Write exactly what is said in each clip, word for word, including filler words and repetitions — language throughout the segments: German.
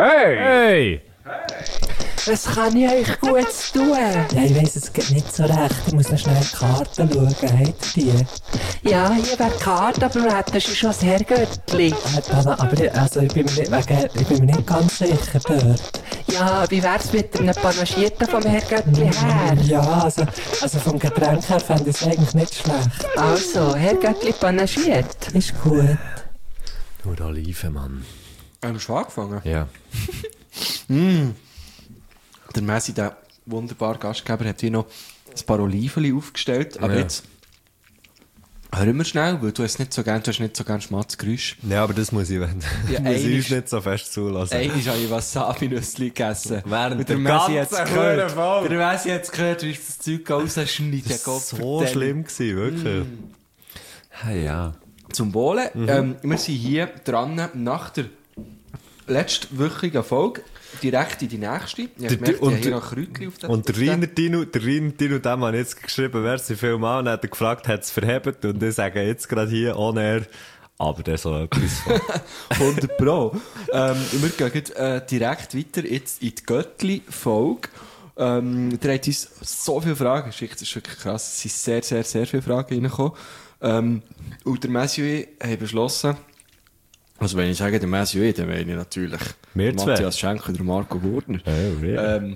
Hey! Hey! Was kann ich euch Gutes tun? Ja, ich weiss es geht nicht so recht. Ich muss noch schnell in die Karten schauen. Habt ihr die? Ja, hier wäre die Karte, aber du hättest schon das Herrgöttli. Äh, Dana, aber ich, also, ich, bin mir nicht, wegen, ich bin mir nicht ganz sicher dort. Ja, wie wär's mit einem Panagierten vom Herrgöttli her? Ja, also, also vom Getränk her fände ich es eigentlich nicht schlecht. Also, Herrgöttli panagiert. Ist gut. Nur Oliven, Mann. Haben wir schon angefangen? Ja. Mm. Der Messi, der wunderbare Gastgeber, hat hier noch ein paar Oliven aufgestellt. Aber Ja. jetzt hören wir schnell, weil du es nicht so gern, du hast nicht so gern Schmatzgeräusch. Ja, aber das muss ich, wenn, Ja, muss ich einmal- uns nicht so fest zulassen. Einmal habe ich Wasabi-Nüssli gegessen. Während Und der der Messi hat es ganzen gehört. Folge. Der Messi hat es gehört, wie ich das Zeug rausschneide. Das war so schlimm gewesen, wirklich. Hey, ja. Zum Wohle. Ähm, wir sind hier dran nach der letztwöchigen Folge direkt in die nächste. Ich habe Der- gemerkt, ich und habe hier der- noch Kräutchen auf der Und der Rainer Dino, der Rainer Dino, dem habe ich jetzt geschrieben, wer sie viel mal, und dann hat er gefragt, hat es verhebt, und ich sage jetzt gerade hier on air, aber der so etwas von. hundert Pro. ähm, wir gehen jetzt, äh, direkt weiter jetzt in die Göttli-Folge. Ähm, der hat uns so viele Fragen geschickt, das ist wirklich krass. Es sind sehr, sehr, sehr viele Fragen reingekommen. Ähm, und der Messi und ich haben beschlossen, also wenn ich sage, der Messi und ich, dann meine ich natürlich Wir zwei. Matthias Schenk und der Marco Gurtner. Oh, yeah. Ähm,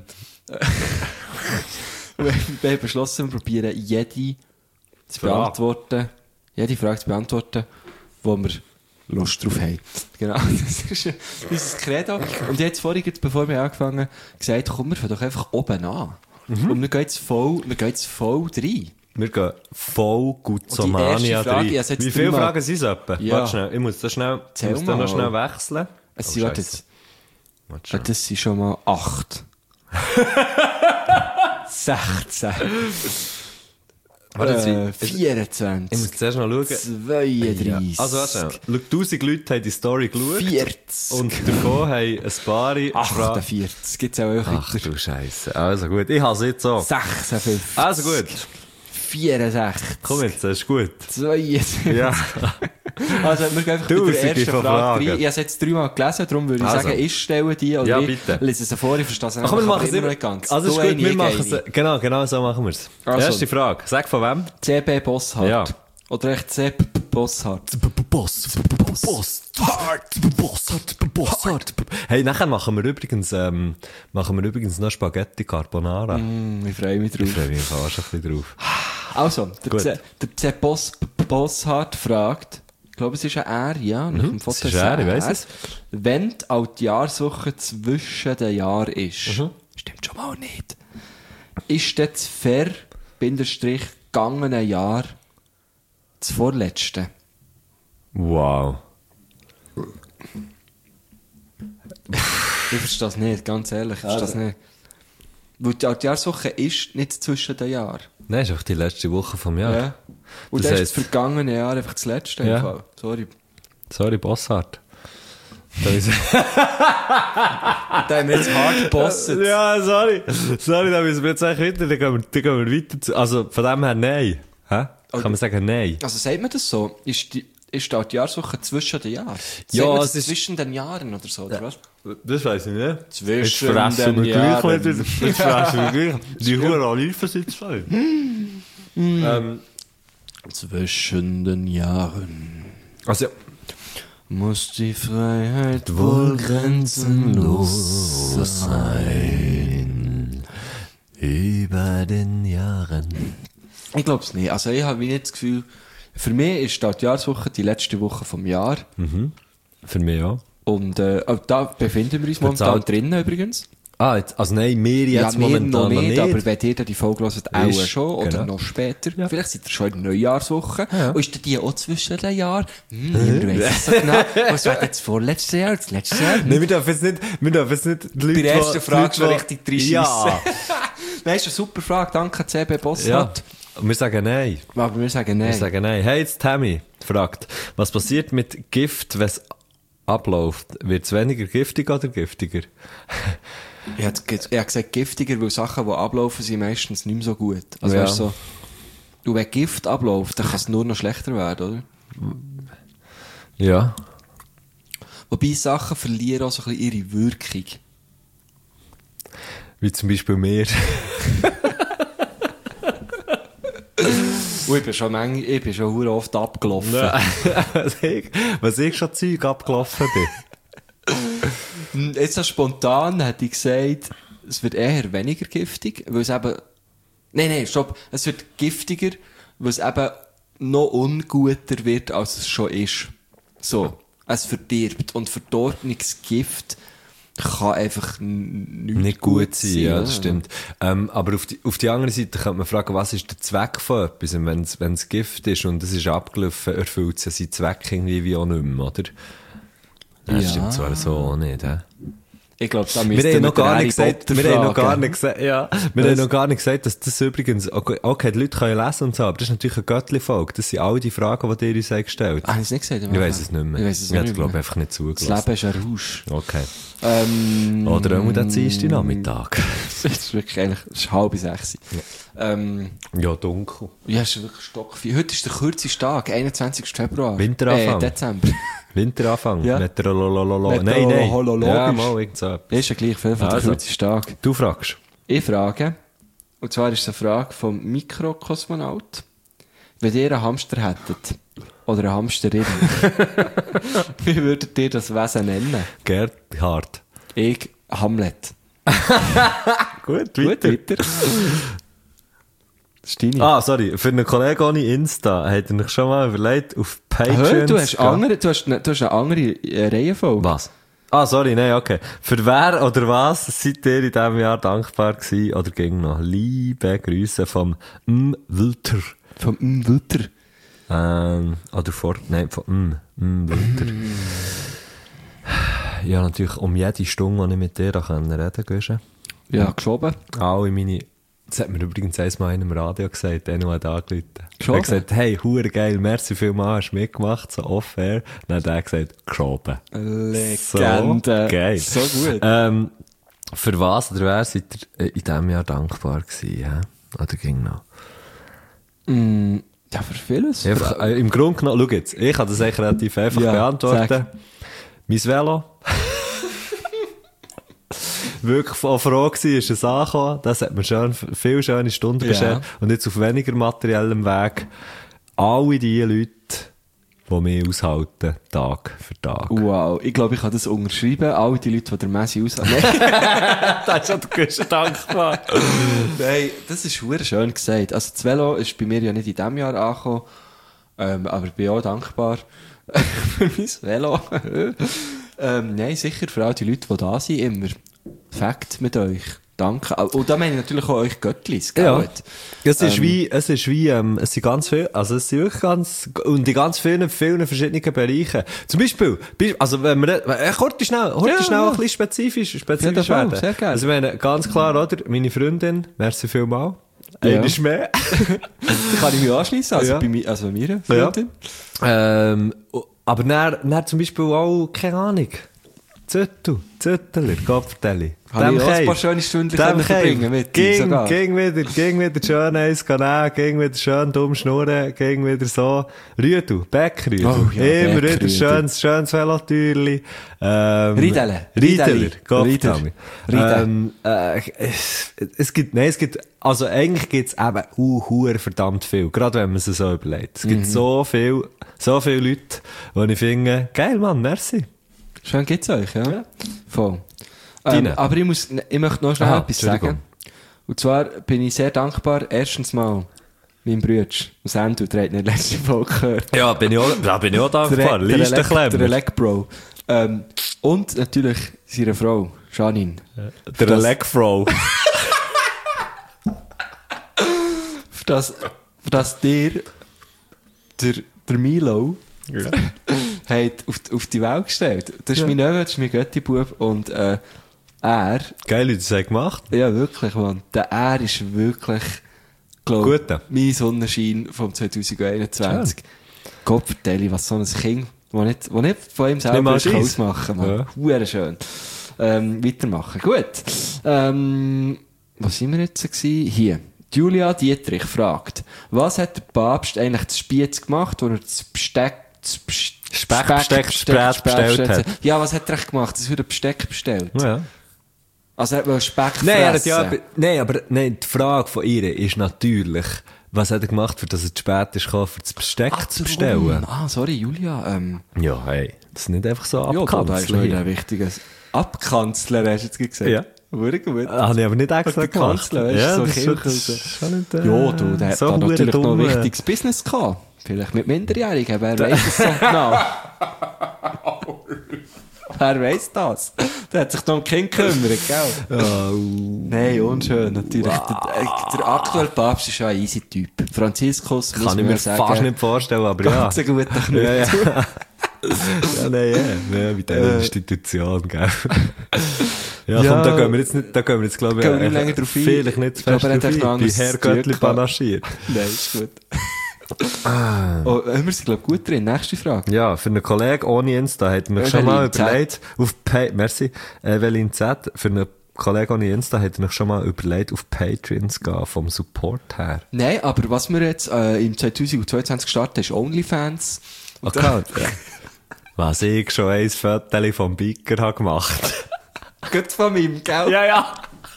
wir haben beschlossen, wir probieren jede zu Frage. beantworten, jede Frage zu beantworten, wo wir Lust drauf haben. Genau, das ist unser Credo. Und jetzt vorhin, jetzt, bevor wir angefangen haben, gesagt, komm, wir fangen doch einfach oben an. Mhm. Und wir gehen jetzt voll, wir gehen jetzt voll rein. Wir gehen voll gut Und die Somania erste Frage, rein. ich habe jetzt Wie viele dreimal- Fragen sind es etwa? Ja. Warte schnell, ich muss das schnell, ich Zähl muss da noch mal. schnell wechseln. Es Oh, sind, warte Scheisse. jetzt, Warte ah, schnell. das sind schon mal acht. sechzehn. Warte, jetzt- Äh, ich- vierundzwanzig. Ich muss zuerst noch schauen. zweiunddreißig. Also warte schnell. Schau, tausend Leute haben die Story geschaut. vierzig. Und davon haben ein paar gefragt. achtundvierzig. Gibt's auch Ach wieder. du Scheisse. Also gut, ich habe es jetzt so. sechsundfünfzig. Also gut. vierundsechzig. Komm jetzt, das ist gut. zweiundzwanzig. Ja. Also, wir gehen einfach mit der Tausende ersten von Frage rein. Fragen. Ich habe es jetzt dreimal gelesen, darum würde ich Also. sagen, ich stelle die oder Ja, ich bitte. lese es vor, ich verstehe es Ach, komm, wir aber machen es immer immer nicht ganz. Also ist Du gut, eine, wir ich machen eine. es. Genau, genau so machen wir es. Also. Erste Frage. Sag von wem? C B Bosshardt. Ja. Oder echt C B Bosshardt. Boss, Boss, Boss, Boss, Hey, nachher machen wir übrigens, ähm, machen wir übrigens noch Spaghetti Carbonara. Mm, ich freue mich Ich drauf. freue mich auch schon ein bisschen drauf. Also, der Gut. C, der C. Boss, Bosshardt fragt, ich glaube, es ist ein R, ja, nach dem Foto es ist er, ich weiss es. Wenn die Altjahrswoche zwischen den Jahren ist, Mhm. stimmt schon mal nicht, ist das fair, Bindestrich, gangene Jahr das vorletzte? Wow. Ich verstehe das nicht, ganz ehrlich, ich verstehe das nicht. Weil die Altjahrswoche ist nicht zwischen den Jahren. Nein, ist auch die letzte Woche vom Jahr. Ja. Und Das das, heisst- ist das vergangene Jahr einfach das letzte. im Ja. Fall. Sorry. Sorry, Bossart. Da ist- Da haben wir jetzt hart gebosset. ja, sorry. Sorry, da müssen wir jetzt eigentlich weiter, dann gehen wir, dann gehen wir weiter zu, also von dem her nein. Hä? Kann man sagen nein? Also sagt man das so? Ist die, ist die Altjahrswoche zwischen den Jahren? Ja, Sagt man es das ist- zwischen den Jahren oder so, oder was? Das weiss ich nicht. Zwischen Jetzt fressen den wir gleich Jahren. wieder. Jetzt fressen wir gleich. Die Hure Oliven sind zwei. ähm, Zwischen den Jahren also, muss die Freiheit wohl grenzenlos sein. über den Jahren. Ich glaube es nicht. Also ich habe nicht das Gefühl, für mich ist die Altjahrswoche die letzte Woche vom Jahr. Für mich auch. Und äh, auch da befinden wir uns momentan Verzahlt- drinnen übrigens. Ah, jetzt, also nein, wir Ja, jetzt wir momentan noch nicht, noch aber nicht. wenn ihr dann die Folge hört, auch Ist- schon oder genau. noch später. Ja. Vielleicht seid ihr schon in der Neujahrswoche. Ja. Und ist die auch zwischen den Jahren? Hm, niemand weiss es so genau. Was war das vorletzte Jahr, das letzte Jahr? Nein, wir dürfen jetzt nicht, wir dürfen jetzt nicht die Leute, Bei der ersten die- Frage die schon Leute, richtig die- reinschiessen. Ja. Nein, ist eine super Frage. Danke, C B ja. Bosshardt. Und wir sagen nein. Aber wir sagen Wir nein. sagen nein. Hey, jetzt Tammy fragt, was passiert mit Gift, wenn es abläuft? Wird es weniger giftig oder giftiger? Ich habe ich hab gesagt, giftiger, weil Sachen, die ablaufen, sind meistens nicht mehr so gut. Also Ja. weißt du, so, du, wenn Gift abläuft, dann kann es nur noch schlechter werden, oder? Ja. Wobei Sachen verlieren auch so ein bisschen ihre Wirkung. Wie zum Beispiel mir. Und ich bin schon, manch, ich bin schon verdammt oft abgelaufen. was, ich, was ich schon Zeug abgelaufen bin. Jetzt so spontan hätte ich gesagt, es wird eher weniger giftig, weil es eben... Nein, nein, stopp. Es wird giftiger, weil es eben noch unguter wird, als es schon ist. So. Es verdirbt. Und verdorbenes Gift kann einfach n- nicht, Nicht gut sein, ja, das oder? stimmt. Ähm, aber auf die, auf die andere Seite könnte man fragen, was ist der Zweck von etwas? Und wenn's, wenn's Gift ist und es ist abgelaufen, erfüllt es ja seinen Zweck irgendwie wie auch nicht mehr, oder? Das Ja. stimmt zwar so auch nicht, hä? Ich glaube, da Wir müsst haben ihr noch mit der gar Harry nicht gesagt, Potter wir haben noch gar fragen. nicht gesagt, ja, wir Was? haben noch gar nicht gesagt, dass das übrigens, okay, okay die Leute können lesen und so, aber das ist natürlich eine Göttli-Folge. Das sind all die Fragen, die ihr uns habt gestellt. Ah, habe ich es nicht gesagt? Ich weiss es nicht mehr. Ich weiss es Ich auch habe nicht glaube mehr. einfach nicht Das zugelassen. Leben ist ein Rausch. Okay. Ähm, Oder auch der Dienstag Nachmittag. Das ist wirklich eigentlich, das ist halb sechs. Ähm, Ja, dunkel. ja, es ist wirklich stockviel. Heute ist der kürzeste Tag, einundzwanzigsten Februar. Winteranfang. Äh, Dezember. Winteranfang. Ja. Meteorololo. Nein, nein. Meteorologisch. Ja, mal irgend so etwas. Ist ja gleich, viel von der Also. kürzeste Tag. Du fragst. Ich frage, und zwar ist es eine Frage vom Mikrokosmonaut. Wenn ihr einen Hamster hättet, oder eine Hamsterin, wie würdet ihr das Wesen nennen? Gerhard. Ich, Hamlet. Gut, Gut, weiter. Steini. Ah, sorry. Für einen Kollegen ohne Insta hat er sich schon mal überlegt, auf Patreon Hör, du hast, zu gehen. andere, du, hast, ne- du hast eine andere äh, Reihenfolge. Was? Ah, sorry, nein, okay. Für wer oder was seid ihr in diesem Jahr dankbar gewesen oder ging noch? Liebe Grüße vom M. Wülter. Vom M. Wülter. Ähm, oder vor, nein, von M. M. Wülter. Ja, natürlich um jede Stunde, die ich mit dir da reden konnte. Ja, geschoben. Alle meine, das hat mir übrigens einmal einer im Radio gesagt, der noch hat angerufen. Er Geschoben? hat gesagt, hey, hure geil, merci vielmals, hast du mitgemacht, so off-air. Dann hat er gesagt, geschoben. Legende. So geil. So gut. Ähm, für was oder wer seid ihr in diesem Jahr dankbar gewesen? Ja? Oder ging noch? Mm, ja, für vieles. Einfach, äh, Im Grunde genommen, schau jetzt, ich kann das eigentlich relativ einfach Ja, beantworten. sag. Mein Velo. Wirklich von froh gewesen, ist es angekommen. Das hat mir schön, viele schöne Stunden Ja. beschert. Und jetzt auf weniger materiellem Weg alle die Leute, die mich aushalten, Tag für Tag. Wow, ich glaube, ich kann das unterschreiben. Alle die Leute, die der Messi aushalten. Das ist ja der größte dankbar. Nein, das ist verdammt schön gesagt. Also das Velo ist bei mir ja nicht in diesem Jahr angekommen, ähm, aber ich bin auch dankbar für mein Velo. ähm, nein, sicher für all die Leute, die da sind, immer. Fakt mit euch. Danke. Und da meine ich natürlich auch euch Göttlis, gell? Ja. Es ist Ähm, wie, es ist wie, ähm, es sind ganz viel, also es sind wirklich ganz, und in ganz vielen, vielen verschiedenen Bereichen. Zum Beispiel, bi- also wenn wir, äh, kurz schnell, kurz Ja, schnell ja. ein bisschen spezifisch, Ja, spezifisch das auch, werden. sehr gerne. Also ich meine, ganz klar, oder? Meine Freundin, merci vielmal. Ja. Eine ist mehr. Da kann ich mich anschliessen, also Ja. bei mir, also meiner Freundin. ähm, aber dann, dann zum Beispiel auch, keine Ahnung. Zettel, Zetteler, Kopftelli. Habe ich auch ein paar schöne Stunden können verbringen mit dir Ging, sogar. ging wieder, ging wieder schön eins nehmen, ging wieder schön dumm schnurren, ging wieder so. Rüdu, Bäckrüdu. Oh ja, Immer wieder Bäckrüdu. schönes, schönes Velotürli. Ähm, Riedele. Riedeler, Riedeli. Kopftelli. Riede. Ähm, äh, es, es gibt, nein, es gibt, also eigentlich gibt's eben uh, hure verdammt viel. Gerade wenn man es so überlegt. Es gibt Mhm. so viel, so viele Leute, die ich finde, geil Mann, merci. Schön geht's euch, ja? Ja. Voll. Ähm, Deine. aber ich muss, ich möchte noch schnell Aha, etwas Entschuldigung. sagen. Und zwar bin ich sehr dankbar, erstens mal, meinem Bruder, aus Endo, der hat in der letzten Folge gehört. Ja, bin ich auch, da bin ich auch dankbar. der, der, Elek, der Listenklemmer. Elek Bro. Ähm, und natürlich seine Frau, Janine. Der das- Electro. Für das, für das dir, der, der Milo, hat auf, auf die Welt gestellt. Das ist Ja. mein Neffe, das ist mein Götti-Bub und äh, er, Geil, wie du das hast gemacht. ja wirklich, Mann, der er ist wirklich, glaube Guter. mein Sonnenschein vom zwanzig einundzwanzig. Gott vertelle, was so ein Kind, das nicht, wo nicht von ihm Nicht selber mal ist, kann scheisse. ausmachen kann. Ja. Huere schön. Ähm, weitermachen. Gut. Ähm, was sind wir jetzt gewesen? Hier. Julia Dietrich fragt, was hat der Papst eigentlich zu Spiez gemacht, wo er das Besteck das Best- Speck, Besteck, Besteck bestellt hat. Ja, was hat er echt gemacht? Es wurde Besteck bestellt. Ja. Also er will Speck Nein, er hat fressen. ja, aber- nein, aber nein, die Frage von ihr ist natürlich, was hat er gemacht, für dass er zu spät ist gekommen, für das Besteck Ah, zu darum. bestellen? Ah, sorry, Julia. Ähm, Ja, hey, das ist nicht einfach so ja, da ist noch abkanzeln. ein wichtiges Abkanzler, hast du jetzt gesagt. Ja. Wurde gut. Ah, habe ich aber nicht extra Der gemacht. Kanzler, weißt du, ja, so das ist schon, Kirche das ist schon nicht, äh, Ja, du, der hat so da hure natürlich noch ein dumm, äh, wichtiges Business gehabt. Vielleicht mit Minderjährigen, wer weiss es so genau. Wer weiss das? Der hat sich da um die Kinder gekümmert, gell? Oh. Nein, unschön, natürlich. Der, der aktuelle Papst ist ja ein easy Typ. Franziskus, muss Kann ich man mir ja sagen. fast nicht vorstellen, aber ja. Ganz ein guter Knüppel. Ja, ja. ja, nein, ja. Ja, mit dieser Äh. Institution, gell. Ja, Ja. komm, da gehen wir jetzt nicht, da gehen wir jetzt, glaube ich, Gehen wir nicht äh, länger drauf ein. vielleicht nicht zu Ich glaube, fest er hat drauf echt noch ein. Bei anderes Herr zu tun Göttli gehabt. panaschiert. Nein, ist gut. Oh, wir sind, glaube ich, gut drin. Nächste Frage. Ja, für einen Kollegen ohne Insta hat mir schon Evelyn mal Z. überlegt, auf Pa- merci, Evelyn Z, für einen Kollegen ohne Insta hat mir schon mal überlegt, auf Patreon zu gehen, vom Support her. Nein, aber was wir jetzt äh, im zweitausendzweiundzwanzig gestartet haben, ist OnlyFans. Und Okay. Ja. Was ich schon ein Foto vom Biker habe gemacht. Gut von meinem, gell? Ja, ja.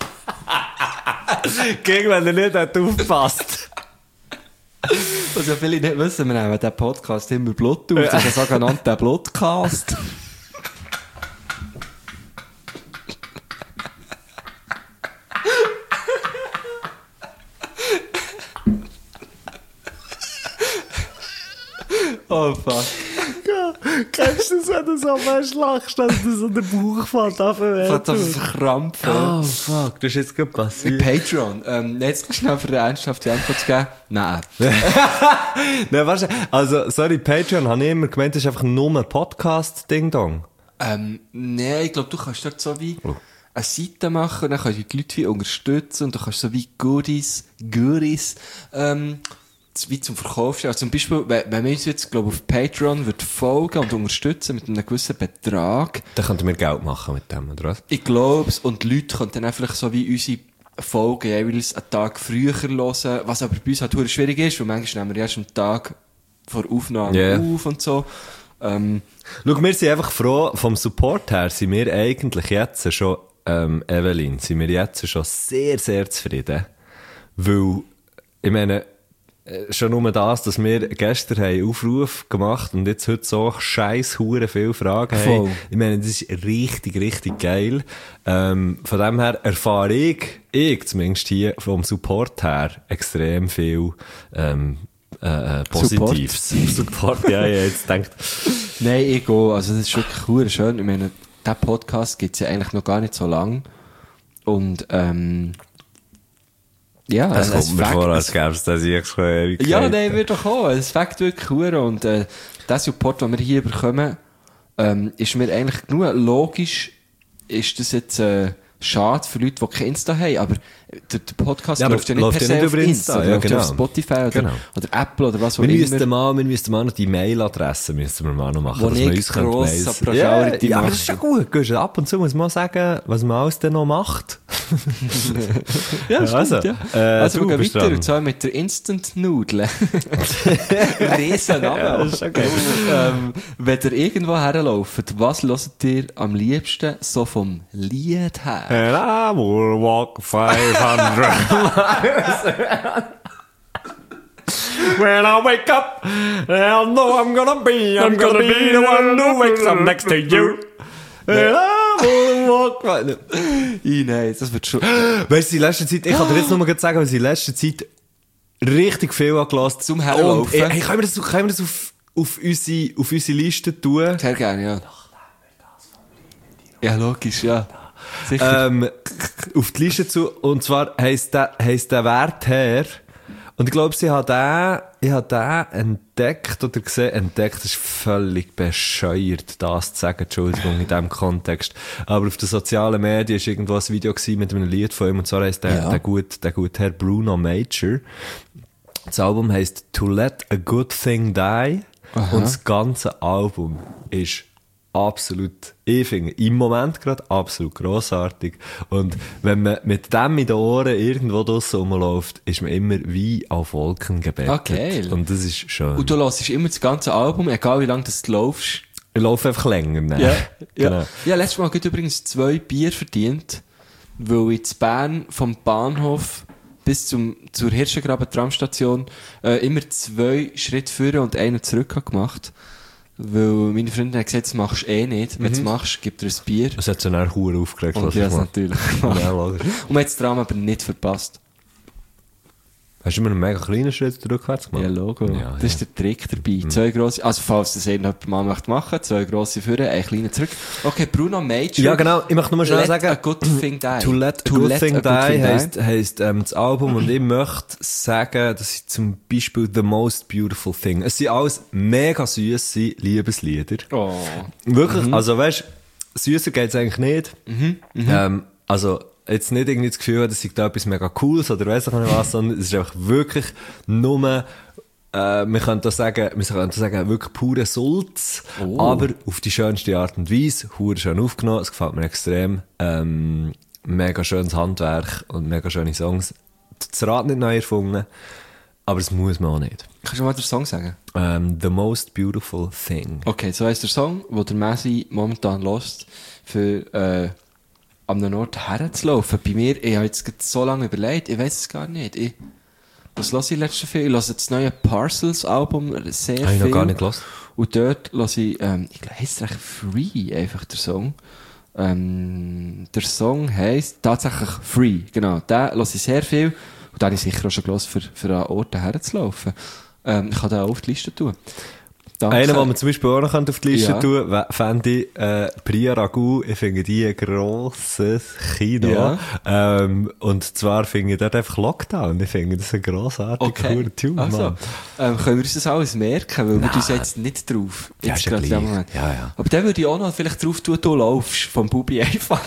Gegen, wenn er nicht hat aufpasst. Was ja viele nicht wissen, wir nehmen den Podcast immer Blut auf. Das ist ein sogenannter Blutcast. Oh fuck. Kennst du das, wenn du so fest lachst, dass du so den Bauch fällt auf den Fängt an zu verkrampfen. Oh, fuck, das ist jetzt gerade Mit passiert. Patreon. Ähm, jetzt schnell für eine ernsthafte Antwort zu geben. Nein. Nein, weißt du, also, sorry, Patreon habe ich immer gemeint, das ist einfach nur ein Podcast-Ding-Dong. Ähm, nein, ich glaube, du kannst dort so wie Oh. eine Seite machen und dann kannst du die Leute wie unterstützen und du kannst so wie Goodies, Goodies, ähm, wie zum Verkauf stellen. Also zum Beispiel, wenn, wenn wir uns jetzt, glaube ich, auf Patreon wird folgen und unterstützen mit einem gewissen Betrag, Dann könnten wir Geld machen mit dem, oder was? ich glaube es, und die Leute können dann einfach so wie unsere Folgen jeweils einen Tag früher hören, was aber bei uns halt verdammt schwierig ist, weil manchmal nehmen wir erst einen Tag vor Aufnahme Yeah. auf und so. Ähm, Schau, wir sind einfach froh, vom Support her sind wir eigentlich jetzt schon, ähm, Evelyn, sind wir jetzt schon sehr, sehr zufrieden. Weil, ich meine, äh, schon nur das, dass wir gestern einen Aufruf gemacht und jetzt heute so scheiß hure viele Fragen Voll. haben. Ich meine, das ist richtig, richtig geil. Ähm, von dem her erfahre ich, ich zumindest hier vom Support her, extrem viel, ähm, äh, äh, Positives. Support, ja, ja, jetzt denkt, Nein, ich gehe. Also, das ist wirklich cool, schön. Ich meine, diesen Podcast gibt es ja eigentlich noch gar nicht so lang. Und, ähm, ja, das es kommt mir fängt- vor, es- als gäbe es das ich schon ewig. Ja, nein, wird doch auch. Es fängt wirklich cool. Und, äh, der Support, den wir hier bekommen, ähm, ist mir eigentlich genug logisch, ist das jetzt, äh, schade für Leute, die kein Insta haben, aber der, der Podcast Ja, aber läuft ja nicht läuft per ja se nicht auf über Insta, Insta, der ja, läuft ja genau. auf Spotify oder, Genau. oder Apple oder was auch Wir immer. müssten mal, wir müssten mal noch die Mailadresse müssen wir mal noch machen, Wo dass wir ich uns können gross Mails- an Priority ja, ja, aber mache. das ist schon gut. Gehst du ab und zu muss man mal sagen, was man alles denn noch macht. Ja, stimmt, also, ja. äh, also, du wir gehen bist weiter, dran. und zwar mit der Instant-Nudel. Riesen Name. Ja, das ist okay. ähm, wenn ihr irgendwo herlauft, was hört ihr am liebsten so vom Lied her? And I will walk five hundred miles. When I wake up, I know I'm gonna be, I'm gonna be the one who wakes up next to you. And I will walk five. Ih, nein, das wird schon... Weißt du, in letzter Zeit, ich kann dir jetzt nur mal sagen, was ich in letzter Zeit richtig viel angelassen Zum Herlaufen? Und, ey, können wir das, können wir das auf, auf, unsere, auf unsere Liste tun? Sehr gerne, ja. Ja, logisch, ja. Sicher. ähm, auf die Liste zu. Und zwar heisst der, heisst der Wert her. Und ich glaube, sie hat den, ich habe den entdeckt oder gesehen, entdeckt, das ist völlig bescheuert, das zu sagen, Entschuldigung, in diesem Kontext. Aber auf den sozialen Medien war irgendwo ein Video gewesen mit einem Lied von ihm, und zwar heisst der, Ja. der gut, der gute Herr Bruno Major. Das Album heisst To Let a Good Thing Die. Aha. Und das ganze Album ist absolut, ich finde, im Moment gerade absolut grossartig. Und wenn man mit dem in den Ohren irgendwo draussen rumläuft, ist man immer wie auf Wolken gebettet. Ah, geil. Und das ist schön. Und du hörst immer das ganze Album, egal wie lange das du laufst. Ich laufe einfach länger. Ne? Ja, genau. ja. Ja, letztes Mal gerade übrigens zwei Bier verdient, weil ich in Bern vom Bahnhof bis zum, zur Hirschengraben-Tramstation äh, immer zwei Schritte vorne und einen zurück habe gemacht. Weil meine Freundin hat gesagt, das machst du eh nicht. Wenn du es machst, gibt er ein Bier. Das hat so eine Hure aufgeregt. Und was ja, ich das mache. natürlich. Ja, logisch. Und man hat das Drama aber nicht verpasst. Hast du immer einen mega kleinen Schritt rückwärts gemacht? Ja, Logo. Ja, das ist der Trick dabei. Mhm. Zwei grosse, also falls das irgendjemand mal möchte machen, zwei grosse vorne, ein kleiner zurück. Okay, Bruno Major. Ja, genau. Ich möchte nur schnell Let sagen, a good thing die. To Let a To Good let Thing a Die good thing heisst, heisst ähm, das Album und ich möchte sagen, dass ich zum Beispiel The Most Beautiful Thing, es sind alles mega süsse Liebeslieder. Oh. Wirklich, also weißt du, süsser geht's eigentlich nicht. Mhm. Mhm. Ähm, also jetzt nicht irgendwie das Gefühl, dass ich da etwas mega Cooles oder weiss ich nicht was, sondern es ist einfach wirklich nur, äh, wir können da sagen, wir können da sagen, wirklich pure Sulz, Oh. aber auf die schönste Art und Weise, hure schön aufgenommen, es gefällt mir extrem, ähm, mega schönes Handwerk und mega schöne Songs. Das Rad nicht neu erfunden, aber es muss man auch nicht. Kannst du mal den Song sagen? Ähm, The Most Beautiful Thing. Okay, so heisst der Song, den der Messi momentan lost, für, äh, an einem Ort herzulaufen. Bei mir, ich habe jetzt gerade so lange überlegt, ich weiß es gar nicht. Ich, was höre ich letztes viel? Ich höre das neue Parcels-Album sehr Habe ich viel. noch gar nicht gehört. Und dort höre ich, ähm, ich glaube, heisst es recht Free, einfach der Song. Ähm, der Song heisst tatsächlich Free, genau. Den höre ich sehr viel. Und den habe ich sicher auch schon gehört, für, für an Orten herzulaufen. Ähm, ich kann den auch auf die Liste tun. Danke. Einen, den man zum Beispiel auch noch auf die Liste Ja. tun könnte, fände ich, äh, Priya Ragu. Ich finde die ein grosses Kino. Ja. Ähm, und zwar finde ich dort einfach Lockdown. Ich finde das ein grossartiger, cooler Tune, Also, Mann. ähm, können wir uns das alles merken, weil wir uns jetzt nicht drauf. Ja, Jetzt ist ja gerade in dem gleich. Moment. Ja, ja. Aber dann würde ich auch noch vielleicht drauf tun, du laufst vom Bubi einfach.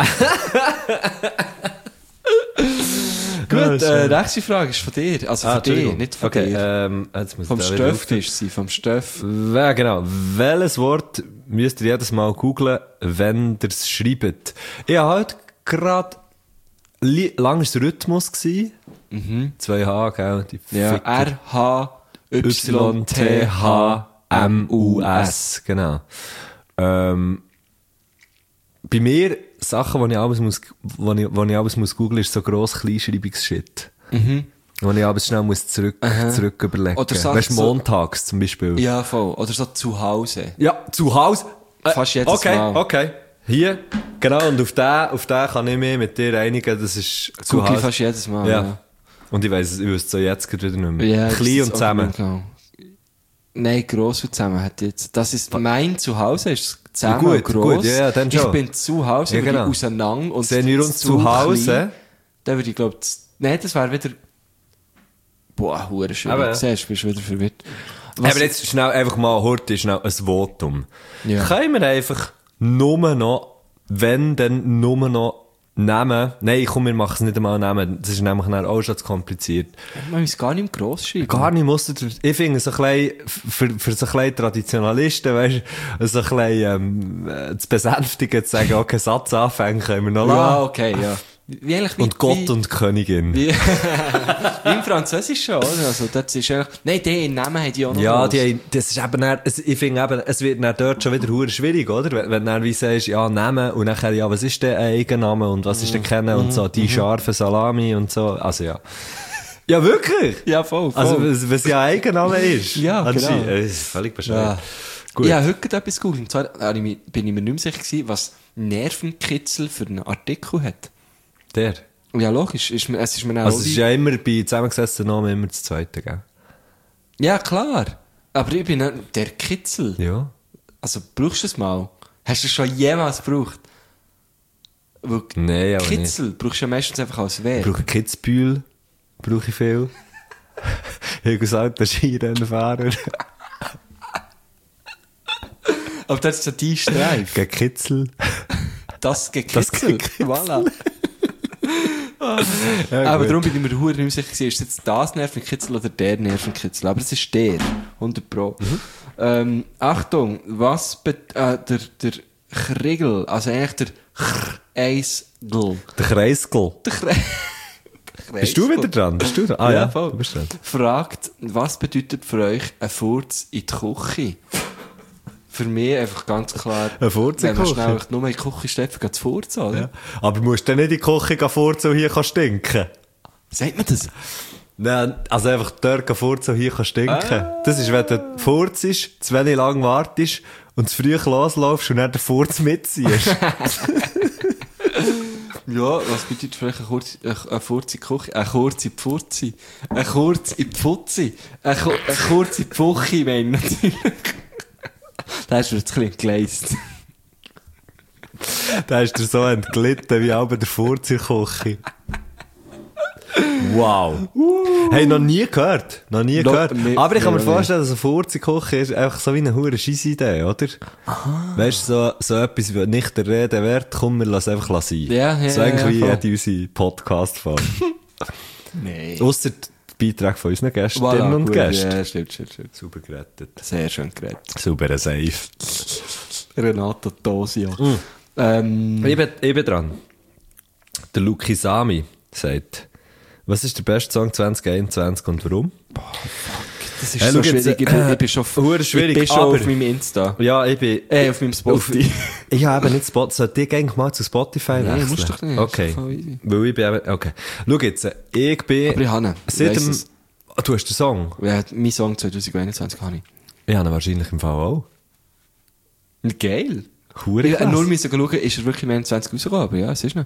Gut, äh, nächste Frage ist von dir. Also von dir, Entschuldigung. nicht von okay, dir. Ähm, jetzt muss Vom ich da wieder Stöff ist sie, vom Stöff. Ja, genau. Welches Wort müsst ihr jedes Mal googlen, wenn ihr es schreibt? Ich habe heute gerade, lang war es Rhythmus gewesen. Mhm. zwei H, gell? Die Ja, Ficker. R H Y T H M U S. Genau. Ähm, bei mir, Sachen, die ich alles muss, wo ich, wo ich alles muss googeln, ist so gross Kleinschreibungs-Shit. Mhm. Wo ich alles schnell muss zurück, zurück überlegen. Oder Sachen weißt du, so- montags zum Beispiel. Ja, voll. Oder so zu Hause. Ja, zu Hause. Äh, Fast jedes okay, Mal. Okay, hier. Genau, und auf den, auf den kann ich mich mit dir einigen, das ist zu Google Hause. fast jedes Mal. Ja. Ja. Und ich weiss es, ich wüsste es so jetzt gerade wieder nicht mehr. Ja, Klein das und ist zusammen. auch genau. Nein, gross und zusammen hat jetzt. Das ist mein Zuhause, ist zusammen Ja, gut, und gross. gut, ja, ja, dann schon. Ich bin zu Hause, Ja, würde genau. ich auseinander und Sehen wir uns zu zu Hause? klein. Dann würde ich glaube, nein, das wäre wieder, boah, hure schön. Aber- Siehst du, bist wieder verwirrt. Was- Aber jetzt schnell einfach mal, heute schnell ein Votum. Ja. Können wir einfach nur noch, wenn, dann nur noch nehmen? Nein, komm, wir machen es nicht einmal nehmen. Das ist nämlich dann auch schon zu kompliziert. Man muss gar nicht gross schreiben. Gar nicht muss der, ich finde so ein bisschen, für, für so ein bisschen Traditionalisten, weißt du, so ein bisschen, ähm, äh, zu besänftigen, zu sagen, okay, Satz anfangen können wir noch Ja, lassen. okay, ja. Wie eigentlich wie, Und Gott wie, und Königin. Wie, wie im Französischen, oder? Also, das ist eigentlich, nein, den Namen haben die auch noch. Ja, gross. die, das ist eben dann, es- ich finde eben, es wird dann dort schon wieder hure schwierig, oder? Wenn, wenn du dann wie sagst, ja, Namen, und nachher, ja, was ist der Eigenname und was ist der Kennen und so, die scharfe Salami und so, also ja. Ja, wirklich? Ja, voll, voll. Also, was, was ja Eigenname ist. Ja, Anscheinend. genau. Äh, Das ist völlig Ja. bescheuert. Gut. Ich habe heute gerade etwas gegoogelt. Und zwar habe ich mir- bin ich mir nicht mehr sicher gewesen, was Nervenkitzel für einen Artikel hat. Der. Ja, logisch. Ist mir, es ist mir auch Also, es wie- ist ja immer bei zusammengesetzten Namen immer das Zweite, gell? ja, klar. Aber ich bin nicht, der Kitzel. Ja. Also, brauchst du es mal? Hast du es schon jemals gebraucht? Weil Nein, aber nicht. Kitzel brauchst du ja meistens einfach als Ich Verb. brauche Kitzbühel. Brauche ich viel. Ich als alter Skirennfahrer. Aber das ist so die Streif. Gegen Kitzel. Das Gekitzel. Gekitzel. Voilà. Ja, Aber gut. darum bin ich mir verdammt nicht sicher gewesen, ist es jetzt das Nervenkitzel oder der Nervenkitzel? Aber es ist der. hundert Pro. Mhm. Ähm, Achtung, was bet äh, der, der Kriegel, also eigentlich der Kreisgl. Der Kreisgl. Der Kre Bist du wieder dran? Bist du dran? Ah ja, voll. du bist dran. Fragt, was bedeutet für euch ein Furz in die Küche? Für mich einfach ganz klar, Ein Furz in die wenn man Küche? schnell nur in die Küche steht, geht zu furzen, oder? Ja. Aber musst du dann nicht in die Küche gehen furzen und hier kann stinken? Sagt man das? Nein, also einfach dort gehen furzen und hier kann stinken. Ah. Das ist, wenn du furzt, zu wenig lang wartest und zu früh loslaufst und dann den Furz mitziehst. Ja, was bedeutet für euch eine kurze, eine kurze Küche? Eine kurze Pfurzi. Eine kurze in die Pfutzi. Eine, Ku- eine kurze Pfuchi, meine ich natürlich. Da hast du jetzt ein bisschen geleist. Da ist dir so entglitten wie auch bei der Furz in der Küche. Wow. Hey, noch nie gehört. Noch nie No, gehört. nee, Aber ich kann mir nee, vorstellen, dass eine Furz in der Küche ist einfach so wie eine hure Scheissidee, oder? Aha. Weißt du, so, so etwas, wie nicht der Rede wert, komm, wir lassen es einfach sein. Ja, ja, so eigentlich ja, wie voll. jede unsere Podcast-Folge. Nein. Ausser die Beiträge von unseren Gästinnen Voilà, und gut, Gästen. Ja, stimmt, stimmt, stimmt. Super gerettet. Sehr schön geredet. Super safe. Renato Tosio. Mm. Ähm, Ich bin, ich bin dran. Der Luki Sami sagt, was ist der beste Song zwanzig einundzwanzig und warum? das ist Hey, so schau jetzt, schwierig. Ich, äh, ich bin schon, hure schwierig, ich bin schon aber- auf meinem Insta. Ja, ich bin... Äh, auf meinem Spotify. Ich habe eben nicht Spotify. Sollte ich eigentlich mal zu Spotify Nein, wechseln? musst doch nicht. Okay. Das ist voll easy. Weil ich bin eben... Okay. Schau jetzt, ich bin... Aber ich habe ihn. Ich Seit weiss dem... es. Ah, du hast den Song? Ja, mein Song zwanzig einundzwanzig habe ich. Ich habe ihn wahrscheinlich im Fall auch. Geil. Hure Ich krass. habe nur müssen schauen, ist er wirklich im einundzwanzig rausgekommen, aber ja, es ist noch.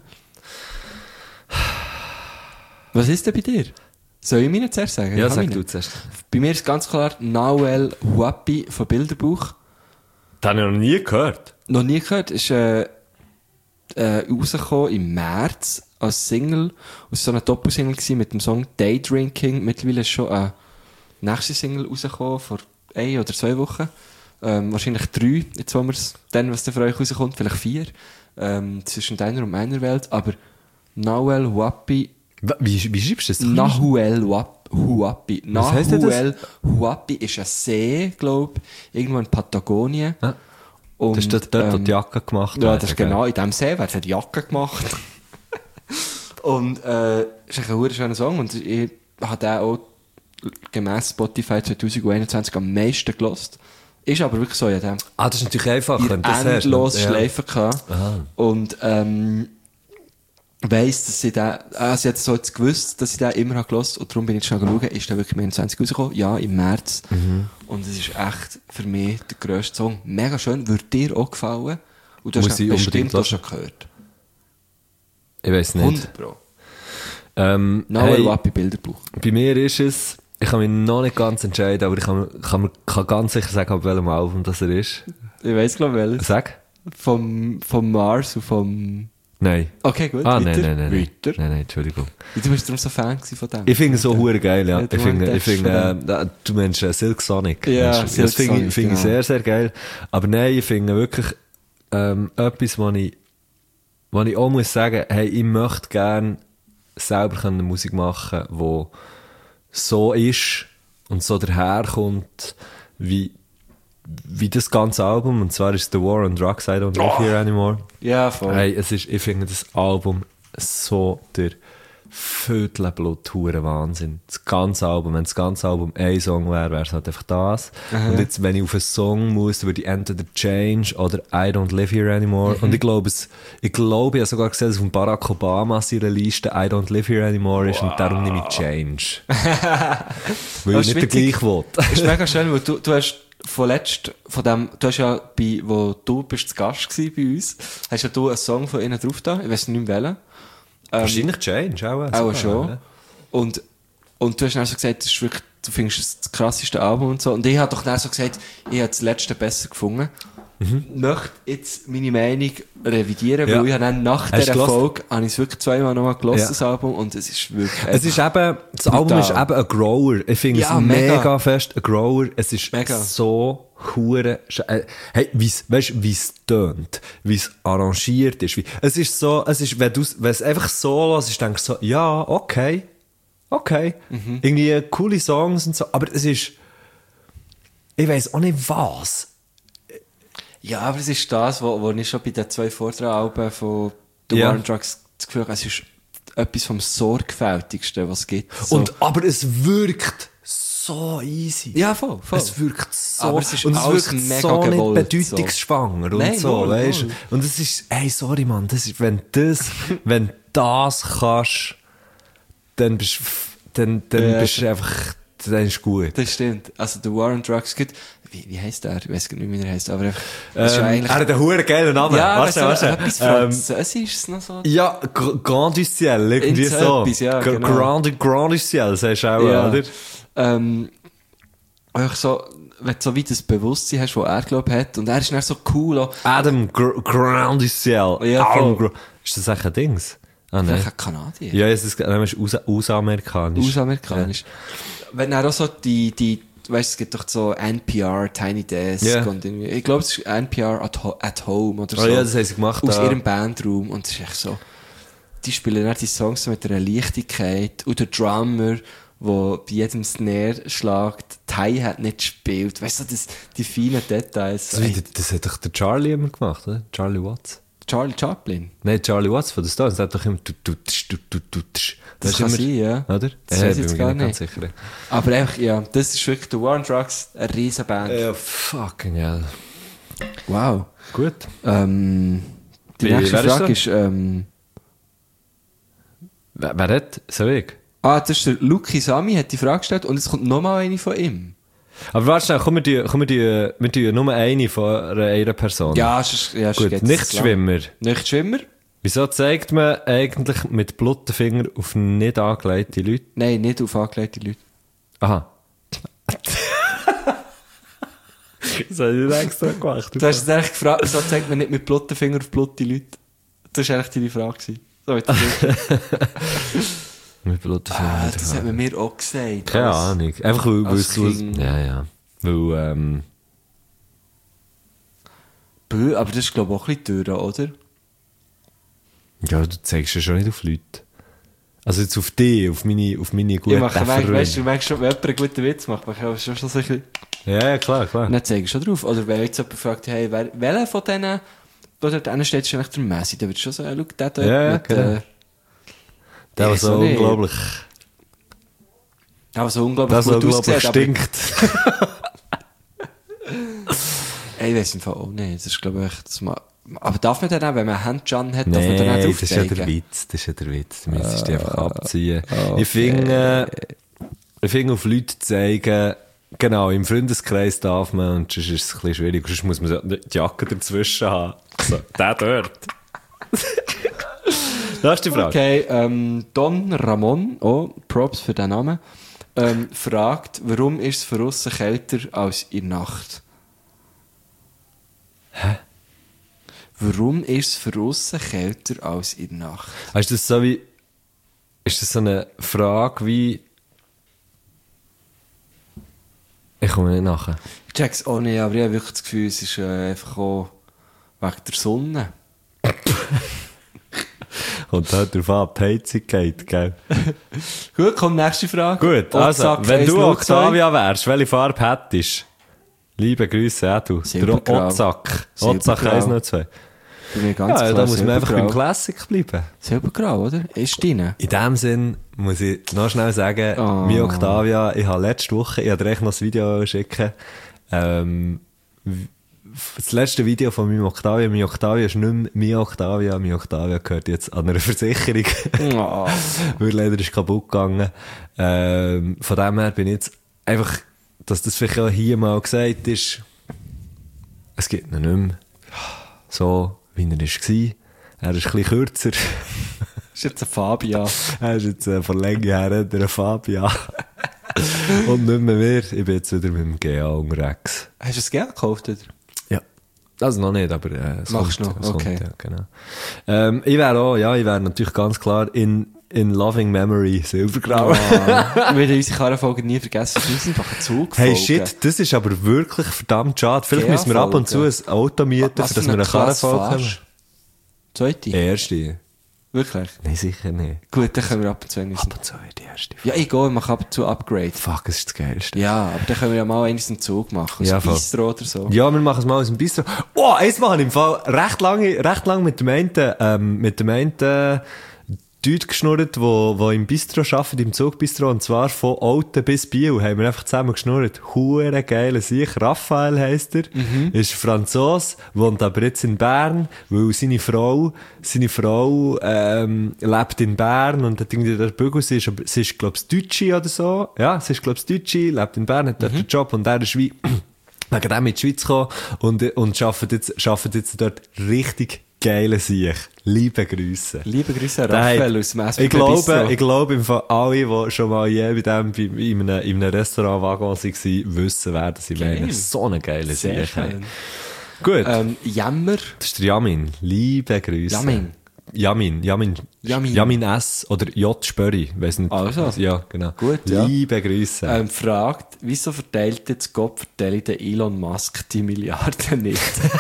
Was ist denn bei dir? Soll ich mir zuerst sagen? Ja, Ich sag habe du ihn. zuerst. Bei mir ist ganz klar Nauel Huapi von Bilderbuch. Das habe ich noch nie gehört. Noch nie gehört, ist äh, äh, rausgekommen im März als Single. Und so eine Doppelsingle gewesen mit dem Song Daydrinking. Mittlerweile ist schon eine nächste Single rausgekommen, vor ein oder zwei Wochen. Ähm, wahrscheinlich drei, jetzt wo wir's, dann, was dann für euch rauskommt, vielleicht vier. Ähm, zwischen deiner und meiner Welt. Aber Nauel Huapi, Wie, wie schreibst du das? Nahuel Huap- Huapi. Was heisst denn das? Nahuel Huapi ist ein See, glaube ich, irgendwo in Patagonien. Ah. Und, Das ist dort, dort wo ähm, die Jacke gemacht ja, werden, das ist gell? genau, in diesem See werden die Jacke gemacht. Und, äh, ist ein sehr schöner Song und ich habe den auch gemäss Spotify zwanzig einundzwanzig am meisten gelost. Ist aber wirklich so, ja, den Ah, das ist natürlich einfach, wenn du das hast. endlos Ja. schleifen gehabt. Aha. Und, ähm, weiss, dass ich den, also jetzt so jetzt gewusst, dass ich den immer habe gelost und darum bin ich schon schauen, ist der wirklich im einundzwanzig rausgekommen? Ja, im März. Mhm. Und es ist echt für mich der grösste Song. Mega schön, würde dir auch gefallen. Und du Muss hast ich ihn bestimmt unbedingt auch schon gehört. Ich weiss nicht. hundert Pro. Ähm, Nauel hey, Huapi Bilderbuch. bei mir ist es, ich kann mich noch nicht ganz entscheiden, aber ich kann, kann, kann ganz sicher sagen, auf welchem Album das er ist. Ich weiss, glaube ich, welches. Sag? Vom, vom Mars und vom... Nein. Okay, gut. Ah, weiter. nein, nein, nein. Nein, Weiter. nein, nein, Entschuldigung. Du bist darum so Fan gewesen von dem. Ich finde es so hure geil, ja. Ja, du Ich finde, ich magst finde, äh, du meinst äh, Silk Sonic. Ja, Meinst du? Silk Das finde ich, Sonic, finde ich genau. sehr, sehr geil. Aber nein, ich finde wirklich, ähm, etwas, was ich, was ich auch muss sagen, hey, ich möchte gerne selber können Musik machen, wo so ist und so daherkommt, wie, wie das ganze Album. Und zwar ist The War on Drugs, I Don't Live Here Anymore. Ja, voll. Hey, es ist, ich finde das Album so der Viertelblut hure Wahnsinn. Das ganze Album, wenn das ganze Album ein Song wäre, wäre es halt einfach das. Und jetzt, wenn ich auf einen Song muss, dann würde ich entweder Change oder I Don't Live Here Anymore. Und ich glaube, es, ich glaube, ich habe sogar gesehen, dass von Barack Obama seiner Liste I Don't Live Here Anymore ist und darum nehme ich Change. Weil Das ich ist nicht der witzig. gleich will. Das ist mega schön, weil du, du hast vorletzt von dem, du hast ja bei, wo du bist zu Gast gewesen bei uns, hast ja du einen Song von ihnen drauf da, ich weiss nicht mehr welchen. Ähm, Wahrscheinlich Change, auch. auch schon. Und, und du hast dann so gesagt, das ist wirklich, du findest es das krasseste Album und so. Und ich habe doch dann so gesagt, ich habe das letzte besser gefunden. Mhm. Möchte jetzt meine Meinung revidieren, Ja. weil ich habe dann nach Hast du dieser gehört? Folge, habe ich es wirklich zweimal nochmal gelesen, Ja. das Album, und es ist wirklich Es ist eben, das brutal. Album ist eben ein Grower. Ich finde Ja, es mega. mega. fest ein Grower. Es ist Mega. so hure, sch- äh, hey, wie's, weißt, wie's tönt, wie's arrangiert ist, wie, es ist so, es ist, wenn du, wenn es einfach so los ist, denkst du so, ja, okay, okay, Mhm. irgendwie coole Songs und so, aber es ist, ich weiss auch nicht was. Ja, aber es ist das, wo, wo ich schon bei den zwei vorderen Alben von The Ja. War on Drugs das Gefühl habe, es ist etwas vom Sorgfältigsten, was es gibt. So. Und, aber es wirkt so easy. ja, voll, voll. Es wirkt so, Aber es ist und es alles wirkt mega so gewollt, nicht bedeutungsschwanger und Nein, so, null, weißt du? null. Und es ist, hey, sorry, Mann, das ist, wenn das, wenn das kannst, dann bist, dann, dann Ja, bist du einfach, dann ist gut. Das stimmt. Also, The War on Drugs, gut, wie, wie heisst der? Ich weiß gar nicht, wie er heisst, aber einfach, das ist ja Ähm, eigentlich, er hat einen huere geilen Namen. ja, warte, weißt du, warte. etwas Ähm, Französisches noch so. ja, Gr- Grand du Ciel, irgendwie Irgend so so. etwas, ja, Gr- genau. Grand, Grand du Ciel, sagst du auch, Ja. oder? Ähm, einfach so, wenn du so wie das Bewusstsein hast, das er, glaub hat, und er ist dann so cool auch, Adam Gr- Grand du Ciel. Ja, Adam voll. Gr- ist das echt ein Dings? Ah, nein. vielleicht ein Kanadier. Ja, es ist, nein, es ist aus, ausamerikanisch. Ausamerikanisch. Wenn er auch so die, die, weißt, es gibt doch so N P R, Tiny Desk Ja. und irgendwie, ich glaube, es ist N P R at, ho at Home oder so. Oh ja, das haben sie gemacht. Aus da. ihrem Bandraum und es ist echt so, die spielen dann die Songs so mit einer Leichtigkeit und der Drummer, der bei jedem Snare schlägt, die Hi-Hat nicht gespielt, weißt du, das, die feinen Details. Das, das, das hat doch der Charlie immer gemacht, oder? Charlie Watts. Charlie Chaplin. Nein, Charlie Watts von den Stones, der hat doch immer du, du, tsch, du, du, du, tsch. Das ist kann immer, sein, ja. Oder? Das Ja, weiss ich bin jetzt mir gar ganz nicht. sicher. Aber einfach, ja, das ist wirklich The War on Drugs, eine riesen Band. Ja, fucking hell. Wow. Gut. Ähm, die Wie- nächste wer ist Frage da? ist, ähm, Wer, wer hat? Soll ich? ah, das ist der Luki Sami, hat die Frage gestellt und es kommt nochmal eine von ihm. Aber warte schnell, komm, wir tun, komm, wir tun, wir tun nur eine von einer, einer Person. Ja, es ist, ja, es Gut, geht Nichtschwimmer. Nichtschwimmer? Wieso zeigt man eigentlich mit blutigen Fingern auf nicht angelegte Leute? Nein, nicht auf angelegte Leute. Aha. Das habe ich nicht extra gemacht. Du hast jetzt eigentlich gefragt, wieso zeigt man nicht mit blutigen Fingern auf blutige Leute? Das war eigentlich deine Frage gewesen. So, jetzt Mit blutigen Fingern. ah, das hat man mir auch gesagt. Keine Als- Ahnung. Einfach weil, weil als es so... Kind. Ja, ja. Weil, ähm... Bö, aber das ist, glaube ich, auch ein bisschen teuer, oder? Ja, du zeigst ja schon nicht auf Leute. Also jetzt auf dich, auf meine, auf meine guten Ich mache, weißt, Freunde. weißt, du merkst schon, wenn jemand einen guten Witz macht, mache ich aber schon so ein bisschen... Ja, ja, klar, klar. Und dann zeige ich schon drauf. Oder wenn jetzt jemand fragt, hey, wer, welcher von denen, da dort hinten steht, ist eigentlich der Messi, dann wird schon so, hey, schau, der dort Ja, ja, mit, genau. äh, Der, was Ja, so so nicht. unglaublich... der, was so unglaublich Der so gut unglaublich aussieht. Aber, stinkt. ey, ich weiss im Fall auch nicht. Das ist, glaube ich, das mal, aber darf man dann auch, wenn man Handjan hat, darf man dann auch Nein, drauf das ist ja der zeigen? Witz. Das ist ja der Witz. Du müsstest die einfach abziehen. okay. Ich finde, ich finde, auf Leute zeigen, genau, im Freundeskreis darf man, und sonst ist es ein bisschen schwierig, sonst muss man so die Jacke dazwischen haben. So, der dort. Nächste Frage. Okay, ähm, Don Ramon, oh, Props für den Namen, ähm, fragt, warum ist es für uns kälter als in der Nacht? Hä? Warum ist es für uns kälter als in der Nacht? Ist das so wie, ist das so eine Frage wie, ich komme nicht nachher. Ich check's auch nicht, aber ich habe wirklich das Gefühl, es ist äh, einfach auch wegen der Sonne. Und halt darauf an, die Heizung geht, gell? Gut, kommt nächste Frage. Gut, also, Otzak wenn du eins null zwei. Octavia wärst, welche Farbe hättest? Liebe Grüße auch du. Der Silbergrau. Otzak. Otzak Silbergrau. eins null zwei. Bei mir ganz Ja, klar da muss man einfach beim Silbergrau. Classic bleiben. Silbergrau, oder? Ist deine? In dem Sinn muss ich noch schnell sagen, Oh. Mi Octavia, ich habe letzte Woche, ich habe dir echt noch das Video schicken, ähm, w- das letzte Video von Mi Octavia, Mi Octavia ist nicht mehr Mi Octavia, Mi Octavia gehört jetzt an einer Versicherung, Oh. weil leider ist kaputt gegangen. Ähm, von dem her bin ich jetzt einfach, dass das vielleicht auch hier mal gesagt ist, es gibt ihn nicht mehr so, wie er war. Er ist ein bisschen kürzer. Ist jetzt ein Fabia. Er ist jetzt äh, von Länge her der Fabia. Und nicht mehr mehr. Ich bin jetzt wieder mit dem G A unterwegs. Hast du das Geld gekauft, oder? Ja. Also noch nicht, aber äh, es Machst kommt, noch, es okay. kommt, ja, genau. Ähm, ich wäre auch, ja, ich wäre natürlich ganz klar in, in Loving Memory Silbergrau. Wir werden unsere Karrenfolge nie vergessen. Wir sind einfach ein Zug. Hey shit, das ist aber wirklich verdammt schade. Vielleicht müssen wir ab und zu ein Auto mieten, für dass wir eine Karre folgen. Zweite? Erste. Wirklich? Nein, sicher nicht. Gut, dann können wir ab und zu eines... Ab und zu die erste Ja, ich gehe, ich mache ab und zu Upgrade. Fuck, das ist das Geilste. Ja, aber dann können wir ja mal eines im Zug machen. Aus Ja, ja, voll. Bistro oder so. Ja, wir machen es mal aus dem Bistro. Oh, eins machen im Fall recht lange, recht lang mit dem einen, ähm, mit dem einen, äh, Dude geschnurrt, wo, wo im Bistro arbeitet, im Zugbistro, und zwar von Olten bis Biel, haben wir einfach zusammen geschnurrt. Hure geile Sicht. Raphael heisst er, Mhm. ist Franzos, wohnt aber jetzt in Bern, weil seine Frau, seine Frau, ähm, lebt in Bern und hat irgendwie der Bügel, sie ist, aber- sie ist, glaub's, Deutsche oder so. Ja, sie ist, glaub's, Deutsche, lebt in Bern, hat dort einen Job und er ist wie, wegen dem in die Schweiz gekommen und, und arbeitet jetzt, arbeitet jetzt dort richtig geile Sicht. Liebe Grüße. Liebe Grüße an Der Raphael hat- aus dem S B B Ich glaube, Bistro. ich glaube, im Fall alle, die schon mal je bei dem, bei, in einem, in einem Restaurant-Waggon waren, wissen, wer das ich Geil. meine. So eine geile Sehr Sicht. schön. Gut. Ähm, Jammer. Das ist der Jamin. Liebe Grüße. Jamin. Jamin. Jamin. Jamin. Jamin S. oder J. Spöri. Weiss nicht. Also. Ja, genau. Gut, ja. Liebe Grüße. Ähm, fragt, wieso verteilt jetzt Gott verteilt der Elon Musk die Milliarden nicht?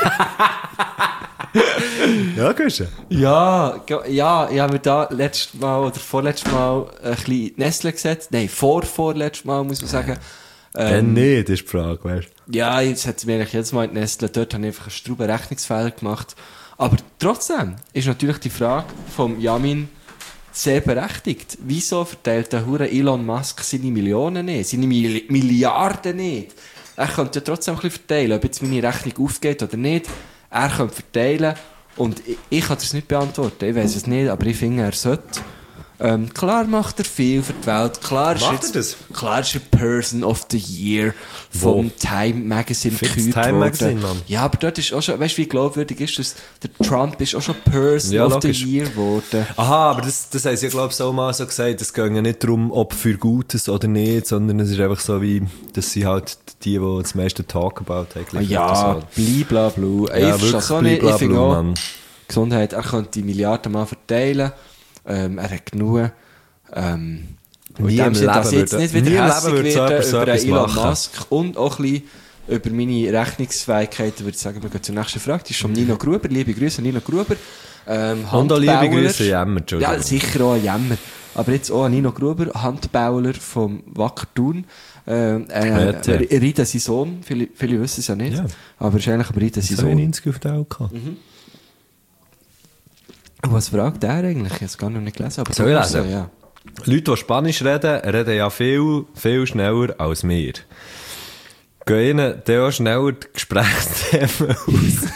ja, gehst du? Ja, ge- ja, ich habe mir da letztes Mal oder vorletztes Mal ein bisschen Nestle gesetzt. Nein, vor vorletztes Mal, muss man sagen. Dann Ähm, nicht, ist die Frage, weißt du. ja, jetzt hat es mir eigentlich jedes Mal in Nestle, dort habe ich einfach einen Strauben Rechnungsfehler gemacht. Aber trotzdem ist natürlich die Frage vom Jamin sehr berechtigt. Wieso verteilt der Hure Elon Musk seine Millionen nicht, seine Mil- Milliarden nicht? Er könnte ja trotzdem ein bisschen verteilen, ob jetzt meine Rechnung aufgeht oder nicht. Er könnte verteilen und ich, ich kann das nicht beantworten. Ich weiß es nicht, aber ich finde, er sollte. Ähm, klar macht er viel für die Welt. Klar ist Macht jetzt, er das? Klar ist er Person of the Year vom Wo? Time Magazine Fix gekürt Time worden. Magazine, Mann. Ja, aber dort ist auch schon, weißt du, wie glaubwürdig ist das? Der Trump ist auch schon Person Ja, of logisch. the Year geworden. Aha, aber das, das haben sie ja, glaube ich, auch mal so gesagt. Es geht ja nicht darum, ob für Gutes oder nicht, sondern es ist einfach so wie, dass sie halt die, die das meiste Talkabout haben. Ah, ja, blablabla. Ich Ja, verstehe wirklich, so nicht. Ich finde blablabla, auch, Mann. Gesundheit, er könnte die Milliarden mal verteilen. Ähm, er hat genug. Ähm, und Nie in dem im Sinne, dass ich Leben jetzt würde- nicht nie im wieder Leben hässig würde so werde jemand so über etwas Elon machen. Musk und auch ein bisschen über meine Rechnungsfähigkeiten, würde ich sagen, wir gehen zur nächsten Frage. Die ist von Nino Gruber. Liebe Grüße, Nino Gruber. Ähm, Und auch liebe Handbauer. Grüße, Jammer, Entschuldigung. Ja, sicher auch an Jammer. Aber jetzt auch an Nino Gruber, Handbauer vom Wacker Thun. Ähm, äh, Grüezi. äh, Rida sein Sohn, viele, viele wissen es ja nicht. Ja. Aber wahrscheinlich aber Rida sein Sohn. zweiundneunzig auf der L K. Und was fragt der eigentlich? Ich habe es gar noch nicht gelesen. Aber Soll ich du- lesen? Ja. Leute, die Spanisch reden, reden ja viel, viel schneller als wir. Gehen ihnen dann auch schneller die Gesprächsthemen aus.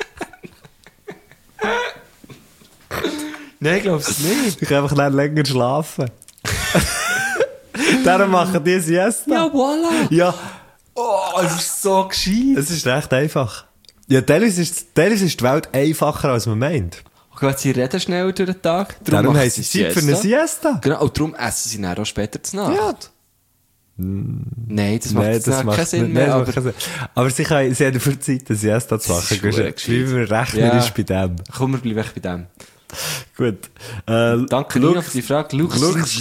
Nein, ich glaube es nicht. Ich kann einfach nicht länger schlafen. Darum machen die Siesta. Ja, voilà. Ja, Oh, es ist so gescheit. es ist recht einfach. Ja, teilweise ist, teilweise ist die Welt einfacher, als man meint. Und sie reden schnell durch den Tag. Darum machen haben sie Zeit für eine Siesta. Genau, und darum essen sie dann auch später zu Nacht. Ja. Nein, das macht Nein, jetzt dann keinen Sinn nicht- mehr. nein, das Aber macht keinen Sinn. Aber sie, können, sie haben dafür Zeit, eine Siesta zu Das machen. ist verdammt Gehst du- Wie wir rechnerisch Ja. bei dem. komm, wir bleiben echt bei dem. Gut. Äh, Danke, Lux- Nino, für die Frage. Lux, Lux-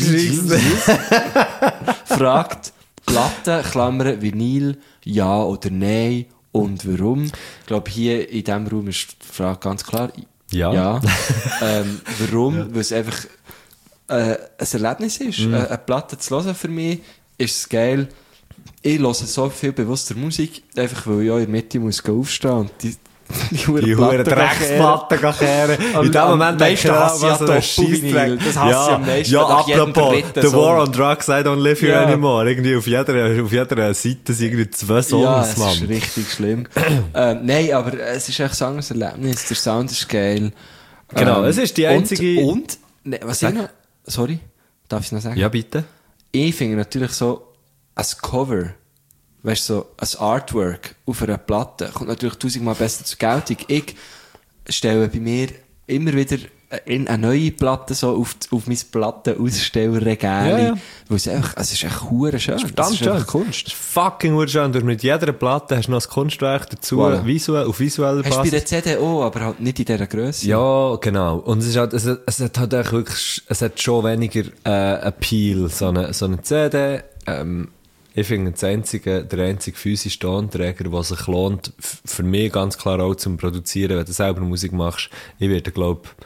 fragt, Platte, Klammern, Vinyl, ja oder nein und warum? Ich glaube, hier in diesem Raum ist die Frage ganz klar. Ja. ja. ähm, warum? Weil es einfach äh, ein Erlebnis ist. Mhm. Äh, eine Platte zu hören für mich ist es geil. Ich höre so viel bewusster Musik, einfach weil ich auch in der Mitte muss gehen aufstehen und die, die, Hure Die Platte Huren Drecksplatten gehen kehren. Am- In dem am Moment denke ich meisten mir hasse ich was ja so ein Doppelvinyl. Scheissdreck. Das hasse ich am meisten Ja, nach jedem apropos, dritten The Song. War on Drugs, I don't live here Ja. anymore. Irgendwie auf jeder, auf jeder Seite sind irgendwie zwei Ja, Songs, es ist Mann. richtig schlimm. ähm, nein, aber es ist echt ein anderes Erlebnis. Der Sound ist geil. Genau, Ähm, es ist die einzige- Und, und ne, was ich noch... Sorry, darf ich noch sagen? Ja, bitte. Ich finde natürlich so ein Cover, weißt du, so ein Artwork auf einer Platte, kommt natürlich tausendmal besser zur Geltung. Ich stelle bei mir immer wieder in eine neue Platte so auf, die- auf mein Plattenausstellerregal. Ja, ja. Weil es einfach, es ist echt hure schön. Es ist Verdammt schön. einfach Kunst. Das ist fucking gut schön. Du hast mit jeder Platte hast du noch ein Kunstwerk dazu, Voilà. visuell, auf visueller Hast du bei Basis. der C D auch, aber halt nicht in dieser Größe. Ja, genau. Und es ist halt, es, hat- es hat halt echt wirklich, es hat schon weniger, äh, Appeal, so eine, so eine C D, ähm, ich finde, das einzige, der einzige physische Tonträger, der sich lohnt, f- für mich ganz klar auch zum Produzieren, wenn du selber Musik machst, ich werde, glaub,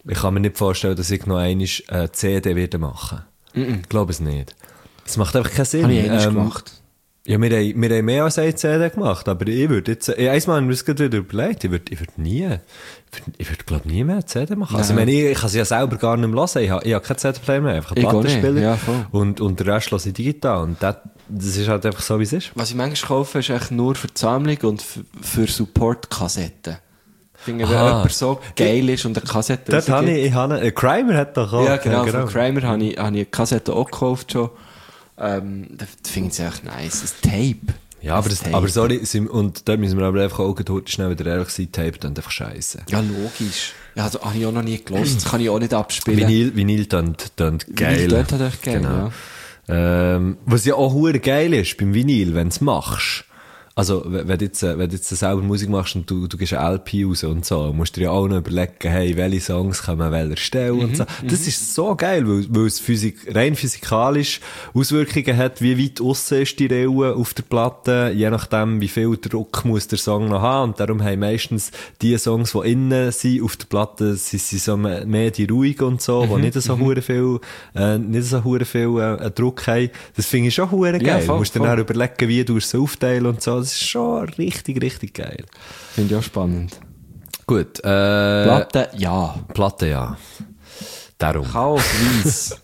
Ich kann mir nicht vorstellen, dass ich noch einmal eine C D werde machen. Mm-mm. Ich glaube es nicht. Es macht einfach keinen Sinn. Habe ich einmal Ähm, gemacht. Ja, wir haben, wir haben mehr als eine C D gemacht, aber ich würde jetzt, ich, einmal habe ich mir das gerade wieder überlegt, ich würde, ich würde nie, ich würde, ich würde glaube nie mehr eine C D machen. Also, ich meine, ich, ich kann sie ja selber gar nicht mehr hören, ich habe, ich habe keinen C D-Player mehr, einfach einen Ich auch nicht, Plattenspieler. ja, voll. und, und den Rest höre ich digital und das, das ist halt einfach so, wie es ist. Was ich manchmal kaufe, ist echt nur für die Sammlung und für, für Support-Kassetten. Ich finde, wenn Aha. jemand so geil ist und eine Kassette Dort habe rausgibt- ich, ich habe, äh, Crimer hat doch auch. Ja, genau, von Kramer habe ich, habe ich eine Kassette auch gekauft schon. Ähm, da finde ich es echt nice. Ein Tape. Ja, aber, Ein das, Tape. aber sorry, sind- und da müssen wir aber einfach auch gut schnell wieder ehrlich sein, Tape dann einfach scheiße. Ja, logisch. Ja, also, habe ich auch noch nie gelost. Das kann ich auch nicht abspielen. Vinyl, Vinyl tönt, tönt geil. Vinyl tönt halt echt geil, Genau. Ähm, was ja auch hure geil ist beim Vinyl, wenn du es machst. Also, wenn wenn du jetzt, äh, wenn du jetzt selber Musik machst und du, du gibst eine L P raus und so, musst du dir ja auch noch überlegen, hey, welche Songs kommen an welcher Stelle und so. Das ist so geil, weil, weil es Physik, rein physikalisch Auswirkungen hat, wie weit aussen ist die Rille auf der Platte, je nachdem, wie viel Druck muss der Song noch haben. Und darum haben meistens die Songs, die innen sind auf der Platte, sind, sind so mehr die ruhigen und so, die nicht so hure viel, äh, nicht so hure viel äh, Druck haben. Das finde ich schon hure geil. Ja, Du voll, musst dann voll. auch überlegen, wie du es aufteilen und so. Das ist schon richtig, richtig geil. Finde ich auch spannend. Gut, äh, Platte, ja. Platte, ja. Darum. Chaos Weiss.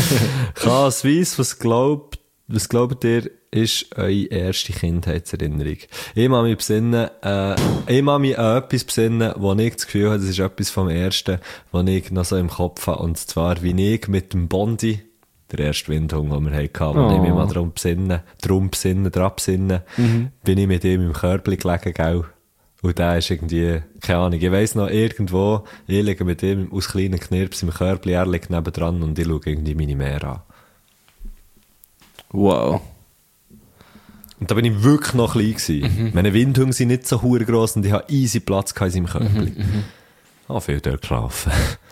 Chaos Weiss, was glaubt, was glaubt ihr, ist eure erste Kindheitserinnerung? Ich kann mich besinnen, äh, ich kann mich an etwas besinnen, wo ich das Gefühl habe, das ist etwas vom Ersten, was ich noch so im Kopf habe. Und zwar, wie ich mit dem Bondi, der erste Windhund, den wir hatten, wo Oh. ich mich mal darum besinnen, darum besinnen, dran besinnen, bin ich mit ihm im Körbchen gelegen, gell? Und der ist irgendwie, keine Ahnung, ich weiss noch, irgendwo, ich liege mit ihm aus kleinen Knirps im Körbchen, er liegt nebendran und ich schaue irgendwie meine Meer an. Wow. Und da bin ich wirklich noch klein gewesen. Meine Windhunde sind nicht so hure gross und ich habe easy Platz in seinem Körbchen. Ah, viel dort geschlafen.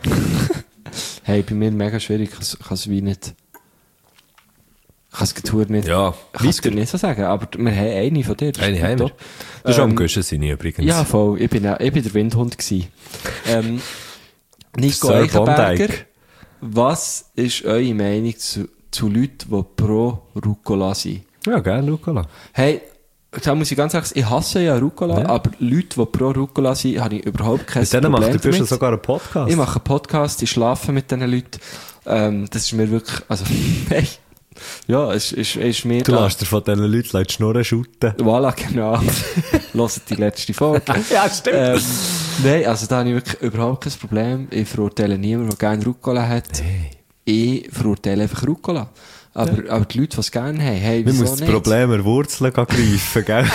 Hey, bei mir mega schwierig. Ich kann es wie nicht. Ich kann es Tour nicht. Ja, ich kann es weiter. nicht so sagen, aber wir haben eine von dir. das ist Eine haben wir. top. Das ist am Ähm, Guschen seine übrigens. Ja, voll. Ich bin, ja- ich bin der Windhund gewesen. ähm, Nico Sir Eichenberger, Bondike. was ist eure Meinung zu, zu Leuten, die pro Rucola sind? Ja, gerne, Rucola. Hey, da muss ich ganz ehrlich sagen, ich hasse ja Rucola, Ja. aber Leute, die pro Rucola sind, habe ich überhaupt kein Mit denen Problem macht der Guschen damit. sogar einen Podcast. Ich mache einen Podcast, ich schlafe mit diesen Leuten. Ähm, das ist mir wirklich, also, hey, ja, es ist, ist mir Du da- lässt dir von diesen Leuten die Schnurren schütten. Voilà, genau. Hört die letzte Folge. Ja, stimmt. Ähm, nein, also da habe ich wirklich überhaupt kein Problem. Ich verurteile niemanden, der gerne Rucola hat. Hey. Ich verurteile einfach Rucola. Aber, aber die Leute, die es gerne haben, hey, Wir wieso müssen das nicht? Problem an Wurzeln greifen, gell?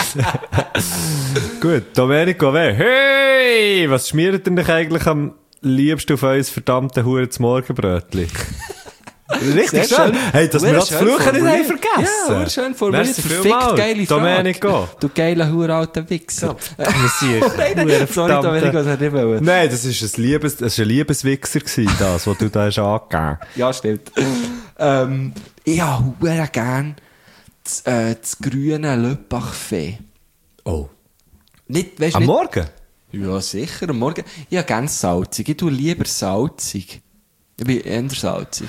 Gut, Domenico W. Hey! Was schmiert ihr dich eigentlich am liebsten auf uns verdammte Hure zum Morgenbrötchen? Richtig Sehr schön. schön. Hey, dass wir Sehr das schön Fluchen nicht formuliert. haben vergessen. Ja, sehr schön formuliert. Merci Verfickt vielmals, geile Frage. Domenico. Du geiler, hure alter Wichser. Nein, Nein, sorry, Domenico, das hätte ich nicht wollen. Nein, das ist ein Liebes, das ist ein Liebeswichser gewesen, das, was du da hast angegeben. Ja, stimmt. ähm, ich habe hure gern das, äh, das grüne Löppachfee. Oh. Nicht, weißt, Am nicht, Morgen? Ja, sicher. Am Morgen. Ich habe gerne salzig. Ich tue lieber salzig. Ich bin eher salzig.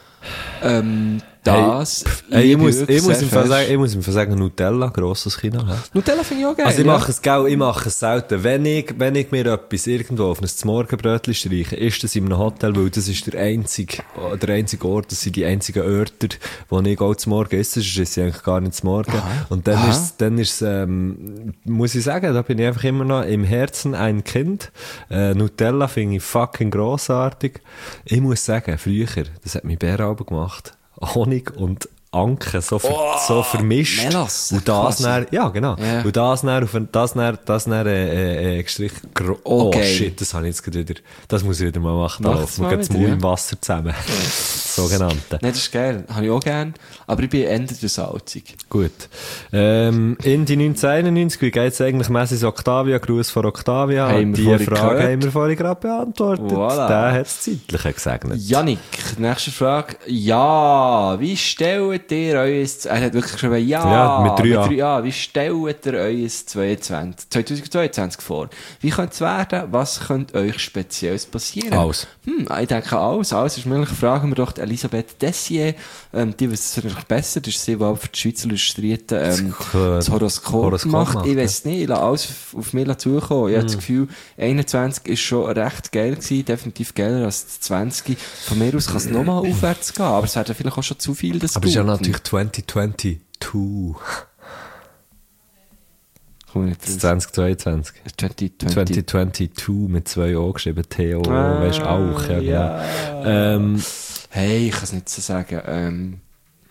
Ähm, das. Hey, ich liebe muss, wirklich ich muss sehr im Fall fest. sagen, ich muss im Fall sagen, Nutella, grosses Kino. Ja. Nutella finde ich auch geil. Also ich ja. mache es, gell, ich mache es selten. Wenn ich, wenn ich mir etwas irgendwo auf ein Morgenbrötchen streiche, ist das in einem Hotel, weil das ist der einzige, der einzige Ort, das sind die einzigen Örter, wo ich auch zum Morgen esse, sonst esse ich eigentlich gar nicht zum Morgen. Aha. Und dann Aha. ist, dann ist, ähm, muss ich sagen, da bin ich einfach immer noch im Herzen ein Kind. Äh, Nutella finde ich fucking grossartig. Ich muss sagen, früher, das hat mein Bäralbe gemacht, Honig und Anke so, ver, Oh, so vermischt. Melasse und das quasi. dann, ja, genau. Ja. Und das dann auf ein, das dann, das dann, äh, äh, gestrichen. Gro- Oh, Okay. shit, das habe ich jetzt gerade wieder, das muss ich wieder mal machen. Mach Da das laufen wir mal gerade das wieder, Maul ja. im Wasser zusammen. sogenannten. Nein, das ist geil. Habe ich auch gern. Aber ich bin eher der salzig. Gut. Ähm, Indie neunzehnhunderteinundneunzig, wie geht's eigentlich Messis Octavia? Gruß von Octavia. Haben wir Die vorhin Frage gehört. haben wir vorhin gerade beantwortet. Voilà. Der hat das Zeitliche gesegnet. Janik, nächste Frage. Ja, wie stellt ihr euer... Er hat wirklich geschrieben, ja, Ja, mit drei A. drei A. Wie stellt ihr euer zweiundzwanzig zweitausendzweiundzwanzig vor? Wie könnte es werden? Was könnte euch Spezielles passieren? Alles. Hm, ich denke, alles. Alles ist möglich. Fragen wir doch die Elisabeth Dessier. Ähm, die weiß es vielleicht besser. Das ist sie, die für die Schweizer Illustrierten ähm, das Horoskop, Horoskop macht. macht, Ich ja. weiß es nicht. Ich lasse alles auf, auf mich zukommen. Ich habe das Gefühl, einundzwanzig ist schon recht geil gewesen. Definitiv geiler als das zwanzig. Von mir aus kann es nochmal aufwärts gehen. Aber es wäre dann vielleicht auch schon zu viel, das Aber es ist ja Guten. natürlich zwanzig zweiundzwanzig. Komm ich nicht raus. zwanzig zweiundzwanzig. zwanzig zwanzig zweiundzwanzig mit zwei O geschrieben. T O, Ah, weißt du, auch. Ja, ja. genau. Ähm, Hey, ich kann es nicht so sagen. Ähm,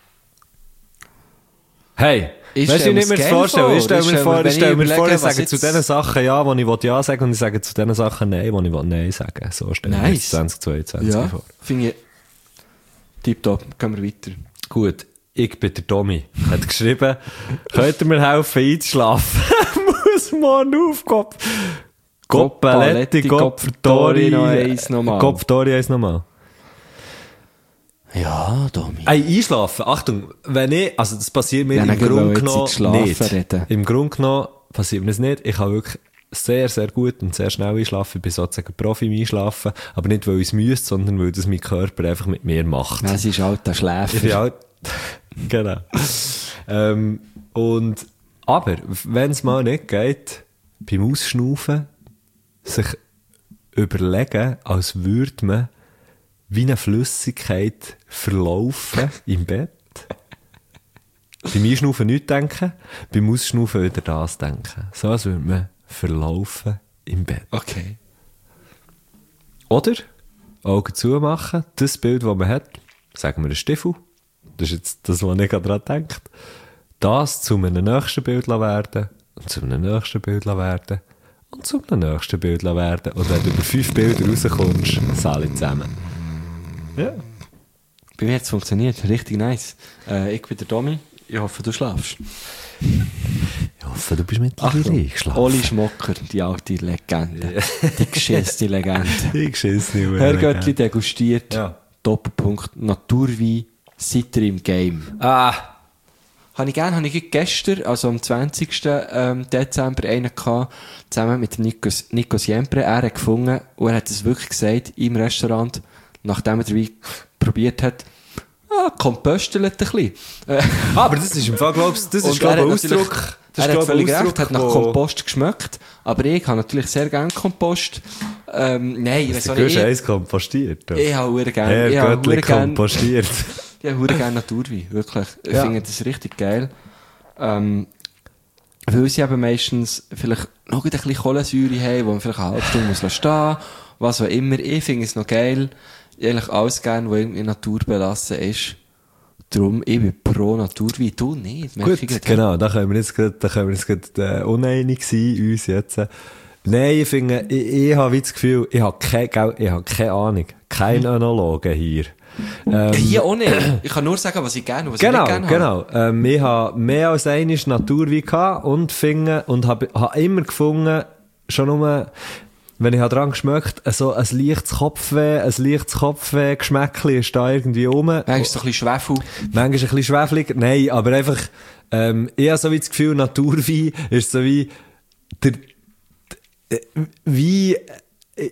hey, Ich weißt du, stell wie ich mir mir's das gerne vorstelle? vor. Ich stelle Ich mir stell vor, mir- ich wenn stelle ich mir vor, überlege, ich was sage zu jetzt- den Sachen ja, wo ich ja sagen will, und ich sage zu den Sachen nein, wo ich nein sagen. So stelle ich mir Nice. das zwanzig zweiundzwanzig ja, vor. finde ich tipptopp. Gehen wir weiter. Gut, ich bin der Tommy. Hat geschrieben, könnt ihr mir helfen einzuschlafen? Muss morgen aufkommen. Coppaletti, Coppaletti, Kopftori, noch eins nochmal. Kopftori eins nochmal. Ja, Domi. Ey, einschlafen. Achtung, wenn ich, also das passiert mir Ja, im dann gehen wir Grunde jetzt genommen ins Schlafen nicht. reden. Im Grunde genommen passiert mir das nicht. Ich kann wirklich sehr, sehr gut und sehr schnell einschlafen. Ich bin sozusagen Profi im Einschlafen. Aber nicht, weil ich es müsste, sondern weil das mein Körper einfach mit mir macht. Nein, sie ist alter Ich bin Schläfer. halt, genau. ähm, und, aber, wenn es mal nicht geht, beim Ausschnaufen, sich überlegen, als würde man wie eine Flüssigkeit verlaufen im Bett. Beim Einschnaufen nicht denken, beim Ausschnaufen wieder das denken. So als würde man verlaufen im Bett. Okay. Oder Augen zumachen, das Bild, das man hat, sagen wir ein Stiefel, das ist jetzt das, was ich gerade daran denkt, das zu einem nächsten Bild werden und zu einem nächsten Bild werden und zu einem nächsten Bild werden. Und wenn du über fünf Bilder rauskommst, alle zusammen. Ja. Bei mir hat es funktioniert. Richtig nice. Äh, ich bin der Domi. Ich hoffe, du schlafst. Ich hoffe, du bist mittlerweile eingeschlafen. Oli Schmocker, die alte Legende. Die geschissene Legende. Ich schiss nicht mehr. Herr Göttli degustiert. Ja. Doppelpunkt. Naturwein. Seid ihr im Game? Ah, Habe ich gerne, habe ich gestern, also am zwanzigsten Ähm, Dezember, einen gehabt, zusammen mit dem Nikos, Nico Siempre. Er hat gefunden, und er hat es wirklich gesagt, im Restaurant, nachdem er den Wein probiert hat, ah, kompöstelt ein bisschen. Äh, aber das ist im Fall, glaubst das ist, Und glaube er ich, ein hat natürlich- Ausdruck. Das er ist, hat glaube ich, völlig ein recht, hat nach Ausdruck, wo- Kompost geschmeckt. Aber ich habe natürlich sehr gerne Kompost. Ähm, nein, ich Der weiß auch Gusch nicht. eins kompostiert. Ich, ich habe sehr gerne, Herr ich habe Göttli sehr gerne, kompostiert. ich habe sehr gerne Naturwein, wirklich. Ich Ja. finde das richtig geil. Ähm, weil sie eben meistens vielleicht noch ein bisschen Kohlensäure haben, wo man vielleicht eine halbe Stunde muss lassen stehen, was auch immer. Ich finde es noch geil. Eigentlich alles gerne, was irgendwie naturbelassen ist. Darum, ich bin pro Naturwein, du nicht. merke ich Gut, gerade. genau, da können wir jetzt gerade, da können wir jetzt gerade, äh, uneinig sein, uns jetzt. Nein, ich finde, ich, ich habe wie das Gefühl, ich habe keine, gell, ich habe keine Ahnung. Kein Önologe hier. Ähm, Hier auch nicht. Ich kann nur sagen, was ich gerne und was Genau, ich nicht gerne habe. genau. Ähm, ich habe mehr als einmal Naturwein gehabt und finde, und habe, habe immer gefunden, schon nur, wenn ich dran geschmeckt, so ein leichtes Kopfweh, ein leichtes Kopfweh-Geschmäckchen ist da irgendwie rum. Manchmal ist es so ein bisschen Schwefel. Manchmal ein bisschen schwefelig. Nein, aber einfach, ähm, ich habe so wie das Gefühl, Naturwein ist so wie, der, der wie, äh,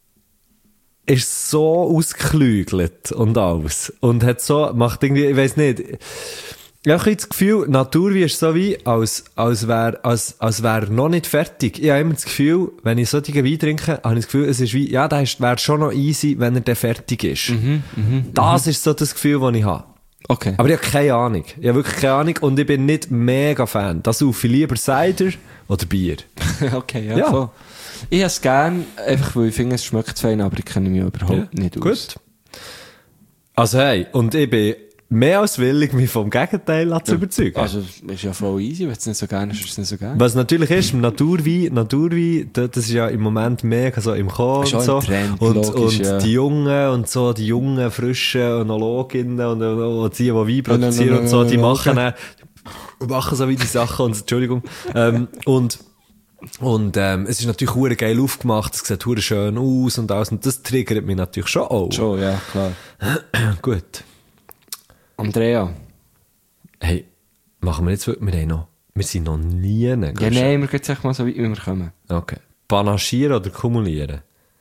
ist so ausgeklügelt und alles. Und hat so, macht irgendwie, ich weiss nicht, ich habe das Gefühl, Naturwein ist so wie, als, als wäre, als, als wäre noch nicht fertig. Ich habe immer das Gefühl, wenn ich solche Wein trinke, habe ich das Gefühl, es ist wie, ja, der wäre schon noch easy, wenn er dann fertig ist. Mhm, das ist so das Gefühl, das ich habe. Okay. Aber ich habe keine Ahnung. Ich habe wirklich keine Ahnung und ich bin nicht mega Fan. Da saufe ich lieber Cider oder Bier. okay, ja, Ja. voll. Ich habe es gerne, einfach weil ich finde, es schmeckt fein, aber ich kenne mich überhaupt nicht aus. Gut. Also hey, und ich bin mehr als willig, mich vom Gegenteil zu überzeugen. Also, ist ja voll easy, wenn es nicht so gerne ist, ist es nicht so gerne. Was natürlich ist, Naturwein, Naturwein, das ist ja im Moment mega so im Kommen Ist und auch so. im Trend, und logisch, und ja. die Jungen und so, die jungen, frischen Önologinnen und, und, und die, die Wein produzieren und so, die machen, dann, machen so wie die Sachen und, Entschuldigung, ähm, und, und, ähm, es ist natürlich hure geil aufgemacht, es sieht hure schön aus und alles, und das triggert mich natürlich schon auch. Schon, ja, klar. Gut. Andrea. Hey, machen wir jetzt wirklich, wir haben noch, wir sind noch nie, Ja, nein, wir gehen jetzt mal so weit, wie wir kommen. Okay. Panaschieren oder kumulieren?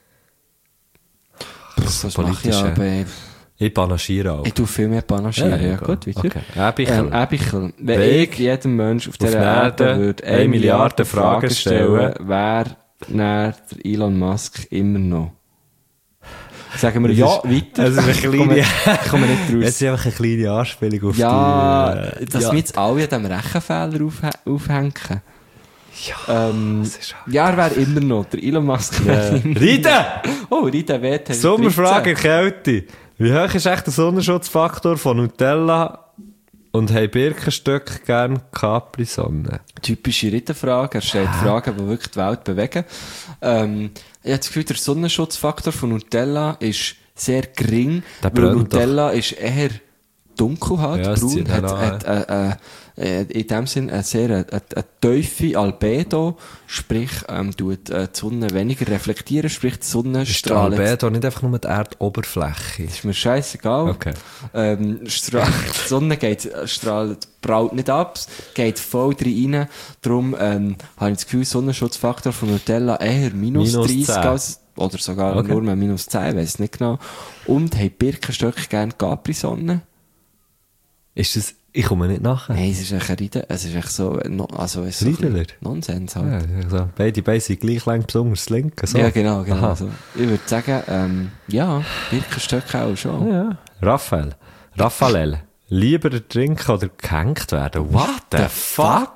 Das, das mache ich politisch, aber... ja. Ich panaschiere auch. Ich tue viel mehr panaschieren, ja, gut, weiter. Okay. Äbichel. Ähm, Äbichel. Wenn Weg ich jedem Mensch auf auf dieser der Erde Erde würde eine eine Milliarde Milliarde Fragen Fragen stellen, wäre dann der Elon Musk immer noch. Sagen wir Es ja, ist- weiter. es ist eine kleine- Kommen wir- kommen wir nicht Es raus. ist einfach eine kleine Anspielung auf Ja, die... äh, dass ja. wir jetzt alle an diesem Rechenfehler aufh- aufhängen. Ja, Ähm, das ist auch... ja, er wäre immer noch. Der Elon Musk wäre immer Rita! Oh, Rita W T. Sommerfrage, Kälte. Wie hoch ist echt der Sonnenschutzfaktor von Nutella und haben Birkenstöcke gern Capri-Sonne? Typische Ritterfrage. Er stellt Fragen, die wirklich die Welt bewegen. Ähm, ich habe das Gefühl, der Sonnenschutzfaktor von Nutella ist sehr gering. Der weil brennt Nutella ist eher dunkel halt, Ja, es braun, zieht hat, dann hat äh, äh, äh, in dem Sinn eine sehr eine, eine tiefe Albedo, sprich, ähm, tut äh, die Sonne weniger reflektieren, sprich, die Ist der Sonnenstrahlen. Albedo nicht einfach nur die Erdoberfläche? Ist mir scheißegal. Okay. Ähm, Stra die Sonne geht, äh, strahlt, prallt nicht ab, geht voll rein. Darum, ähm, habe ich das Gefühl, Sonnenschutzfaktor von Nutella eher minus, Minus dreißig zehn. als, oder sogar Okay. nur mehr minus zehn, weiss nicht genau. Und haben Birkenstöcke gerne Capri-Sonne? Ist das... Ich komme nicht nachher. Nein, es ist echt ein Rieden, es ist echt so, äh, no, also, es ist so ein Riedler? bisschen Nonsens Ja, halt. also, beide Beine sind gleich lang, besonders das linke. So. Ja, genau, genau. Aha. So. Ich würde sagen, ähm, ja, Birkenstöcke auch schon. Ja. Raphael. Raphael. Lieber trinken oder gehängt werden? What the fuck?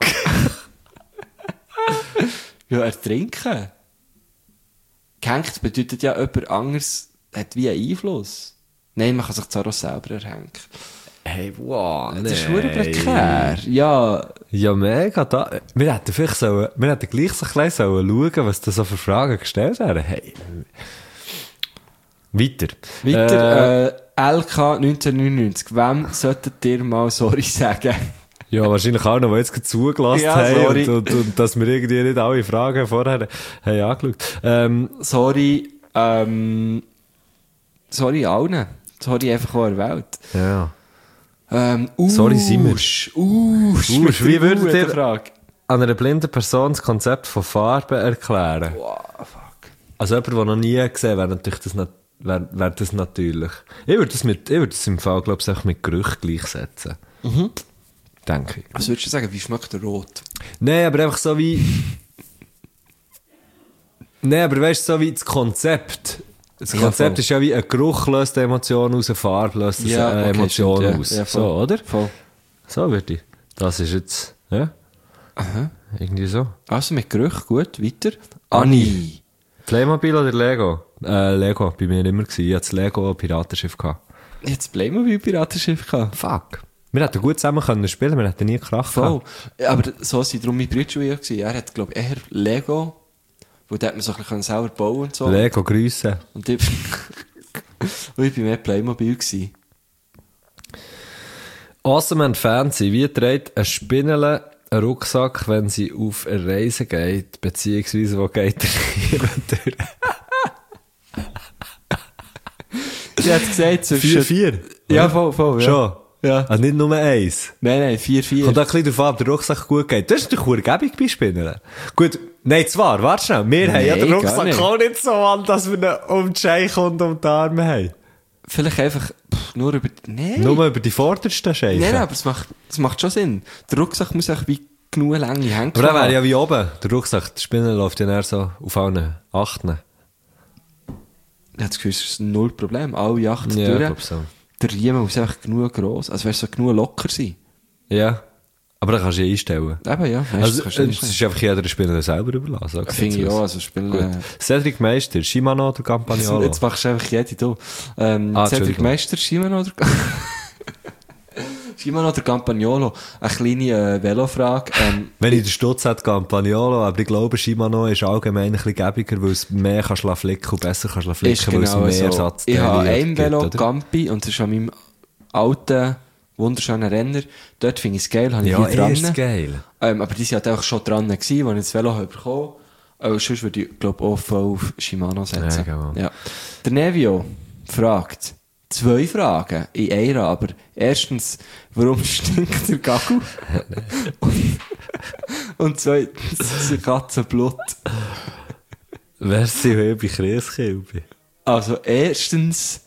Ja, ertrinken. Gehängt bedeutet ja, jemand anderes hat wie einen Einfluss. Nein, man kann sich zwar auch selber erhängen. Hey, wow, Das ist verdammt prekär. Ja, Ja, mega. Da. Wir hätten vielleicht sollen, wir hätten gleich so ein bisschen sollen schauen, was da so für Fragen gestellt werden. Hey. Weiter. weiter, äh, L K neunzehnhundertneunundneunzig. Wem solltet ihr mal sorry sagen? Ja, wahrscheinlich auch noch, die jetzt gerade zugelassen Ja, haben sorry. und, und, und dass wir irgendwie nicht alle Fragen vorher haben angeschaut. Ähm, Sorry, ähm, sorry allen. Sorry einfach auch der Welt. ja. Ähm, Sorry, Simon. Usch, Usch, Usch, mit wie der würdet guten ihr- Frage. An einer blinden Person das Konzept von Farben erklären. Wow, fuck. Also jemand, der noch nie gesehen hat, wäre natürlich das, nat wär, wär das natürlich. Ich würde das, mit, ich würd das im Fall, glaube ich, einfach mit Gerücht gleichsetzen. Mhm. Denke ich. Was würdest du sagen, wie schmeckt der Rot? Nein, aber einfach so wie... Nein, aber weißt du, so wie das Konzept. Das Ja, Konzept voll. ist ja wie ein Geruch löst eine Emotion aus, eine Farbe löst Ja, eine okay, Emotion stimmt, ja. aus. Ja, voll. so, oder? Voll. So würde ich. Das ist jetzt... Ja? Aha. Irgendwie so. Also mit Gerücht, gut, weiter. Anni. Playmobil oder Lego? Äh, Lego, bei mir immer gewesen. Ich hatte das Lego Piratenschiff gehabt. Jetzt Playmobil Piratenschiff gehabt. Fuck. Wir hätten gut zusammen können spielen, wir hätten nie Krach Voll. gehabt. Ja, aber so sind darum meine Brüder schon gewesen. Er hat, glaube ich, eher Lego, wo da hat man so ein bisschen selber bauen und so. Lego Grüße. Und ich, und ich bin mehr Playmobil gewesen. Awesome and fancy. Wie trägt ein Spinnele einen Rucksack, wenn sie auf eine Reise geht, beziehungsweise wo geht er hier durch? Sie hat gesagt, zwischen... Vier, vier? Ja, voll, voll, ja. Schon? Ja. Also nicht nur eins. Nein, nein, vier, vier. Kommt auch ein bisschen darauf an, ob der Rucksack gut geht. Das ist natürlich urgebig bei Spinnele. Gut, nein, zwar, warte schnell. Wir haben ja Nein, den gar Rucksack nicht. auch nicht so an, dass wir ihn um die Scheiche und um die Arme haben. Vielleicht einfach pff, nur über... Nein. Nur über die vordersten Scheichen. Nein, nein, aber es macht, es macht schon Sinn. Der Rucksack muss auch wie genug lange hängen. Aber dann wäre ja wie oben. Der Rucksack, der Spinner läuft ja eher so auf allen achten. Ich habe das Gefühl, es ist null Problem. Alle acht Ja, ich durch. glaube so. Der Riemen muss einfach genug gross, also weißt du, so genug locker sein. Ja. Aber dann kannst du ja einstellen. Eben, ja. Weißt, Also, das kannst du es nicht ist einfach jeder Spieler selber überlassen. So Finde ich sieht's auch, aus. also spielen... Gut. Äh, Cedric Meister, Shimano oder Campagnolo? jetzt machst du einfach jede du. Ähm, Ah, Cedric Entschuldigung. Meister, Shimano oder... Shimano oder Campagnolo? Eine kleine äh, Velofrage. Ähm, Wenn ich den Stutz hätte, Campagnolo, aber ich glaube, Shimano ist allgemein ein bisschen gäbiger, weil es mehr kannst flicken und besser kannst flicken, ist weil genau es mehr so. Ersatzteile Ich habe gibt, ein Velo, oder? Campi, und das ist an meinem alten, wunderschönen Renner. Dort finde ich es geil, habe ich Ja, die dran. ist geil. Ähm, aber die sind halt auch schon dran gewesen, als ich das Velo habe bekommen habe. Aber sonst würde ich, glaube ich, auch voll auf Shimano setzen. Ja, genau. Ja. Der Nevio fragt zwei Fragen in einer, aber erstens, warum stinkt der Gagel? und, und zweitens, das Katzenblut. Wer sind wir bei Kreeskilbe? Also erstens,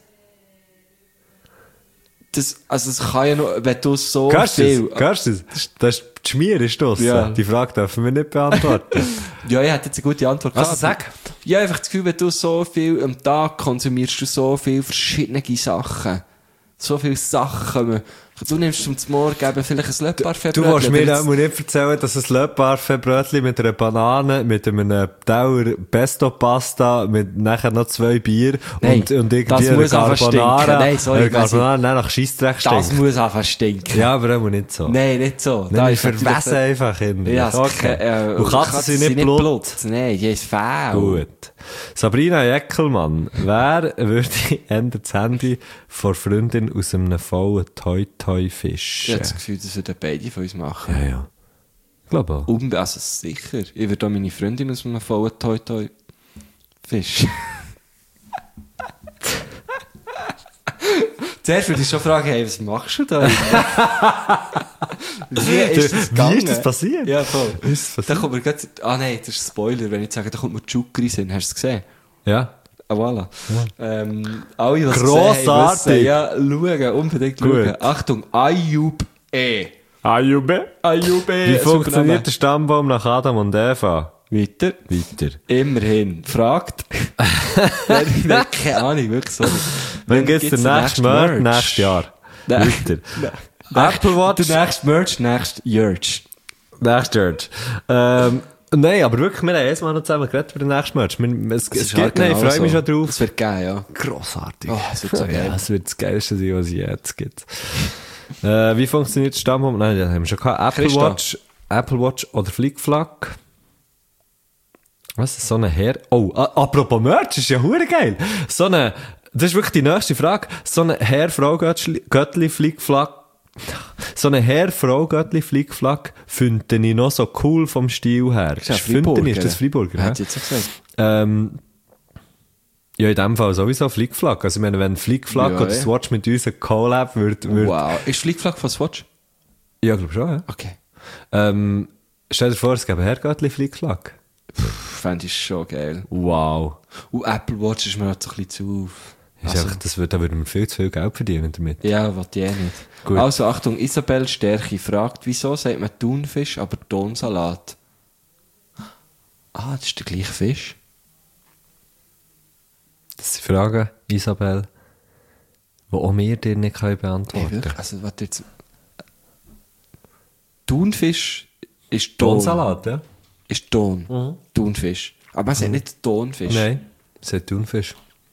das, also es kann ja noch, wenn du so Hörst du viel... das? Hörst du das? Das ist die Schmier ist das. Ja. Die Frage dürfen wir nicht beantworten. Ja, ich hätte jetzt eine gute Antwort Also gehabt. sag. Ja, einfach das Gefühl, wenn du so viel am Tag konsumierst, du so viele verschiedene Sachen. So viele Sachen. Du nimmst zum Morgen eben vielleicht ein Le Parfait Du willst mir Brötchen, auch nicht erzählen, dass ein Le Parfait Brötchen mit einer Banane, mit einem Dauer Pesto Pasta, mit nachher noch zwei Bier Nein, und, und irgendwie das einer muss einfach Carbonara, stinken. Nein, sorry, eine Carbonara dann nach Scheissdreck das stinkt. muss einfach stinken. Ja, aber auch nicht so. Nein, nicht so. Nein, wir ist natürlich- verwässen einfach innerlich. Ja, es Okay. kann- äh, Und Katzen sind nicht Blut. Nein, die ist faul. Gut. Sabrina Jeckelmann, wer würde eher das Handy von Freundin aus einem vollen Toi-Toi-Fisch? Ich habe das Gefühl, das würden beide von uns machen. Ja, ja. Ich glaube auch. Um, also sicher. Ich würde auch meine Freundin aus einem vollen Toi-Toi-Fisch. Zuerst würde ich schon fragen, hey, was machst du da? Wie ist das Wie gegangen? ist das passiert? Ja, voll. Wie ist das Da passiert? kommt mir grad, ah nein, das ist ein Spoiler, wenn ich sage, da kommt mir Chukri Sinn. Hast du es gesehen? Ja. Ah, voilà. Ähm, alle, was Grossartig. Ja, schauen, unbedingt Gut. schauen. Achtung, Ayub E. Ayube. Ayub E. Wie super funktioniert Name. der Stammbaum nach Adam und Eva? Weiter. Weiter. Immerhin. Fragt. Nein, nein, keine Ahnung, wirklich, sorry. Wann gibt's den nächsten Merch? Nächstes Jahr. Nein. Weiter. Apple Watch. Der nächste Merch, nächste Jurch. Nächstes Jahr. Ähm, nein, aber wirklich, wir haben erst mal noch zusammen geredet für den nächsten Merch. Wir, es, es gibt, nein, ich freue mich schon drauf. Es wird geil, ja. Grossartig. Oh, es wird so geil. Ja, es wird das Geilste sein, was es jetzt gibt. äh, wie funktioniert der Stammbaum? Nein, das haben wir schon gehabt. Apple Christa. Watch, Apple Watch oder Flickflack. Was? So eine Herr... Oh, a- apropos Merch, ist ja hure geil. So eine... Das ist wirklich die nächste Frage. So eine Herr-Frau-Göttli-Flickflack. So eine Herr-Frau-Göttli-Flickflack finde ich noch so cool vom Stil her. Ist ja Finde Freiburger. ich, ist das Freiburger? Hat hä? jetzt so gesagt. Ähm, ja, in dem Fall sowieso Flickflack. Also, ich meine, wenn Flickflack Ja, oder ja. Swatch mit uns ein Collab würde, würd, Wow. Ist Flickflack von Swatch? ja, glaub schon, ja. Okay. Ähm, stell dir vor, es gäbe Herrgöttli Flickflack. Fände ich schon geil. Wow. Und Apple Watch ist mir halt so ein bisschen zu auf. Ist Also, einfach, das würde, da würden wir viel zu viel Geld verdienen damit. ja, was die eh nicht. Gut. Also, Achtung, Isabel Stärchi fragt, wieso sagt man Thunfisch, aber Tonsalat? Ah, das ist der gleiche Fisch. Das sind Fragen, Isabel, die auch wir dir nicht können Hey, beantworten wirklich? Also, warte jetzt. Thunfisch ist Ton. Tonsalat, ja? Ist Ton. Thunfisch. Aber man sagt nicht Tonfisch. Nein, es ist Thunfisch.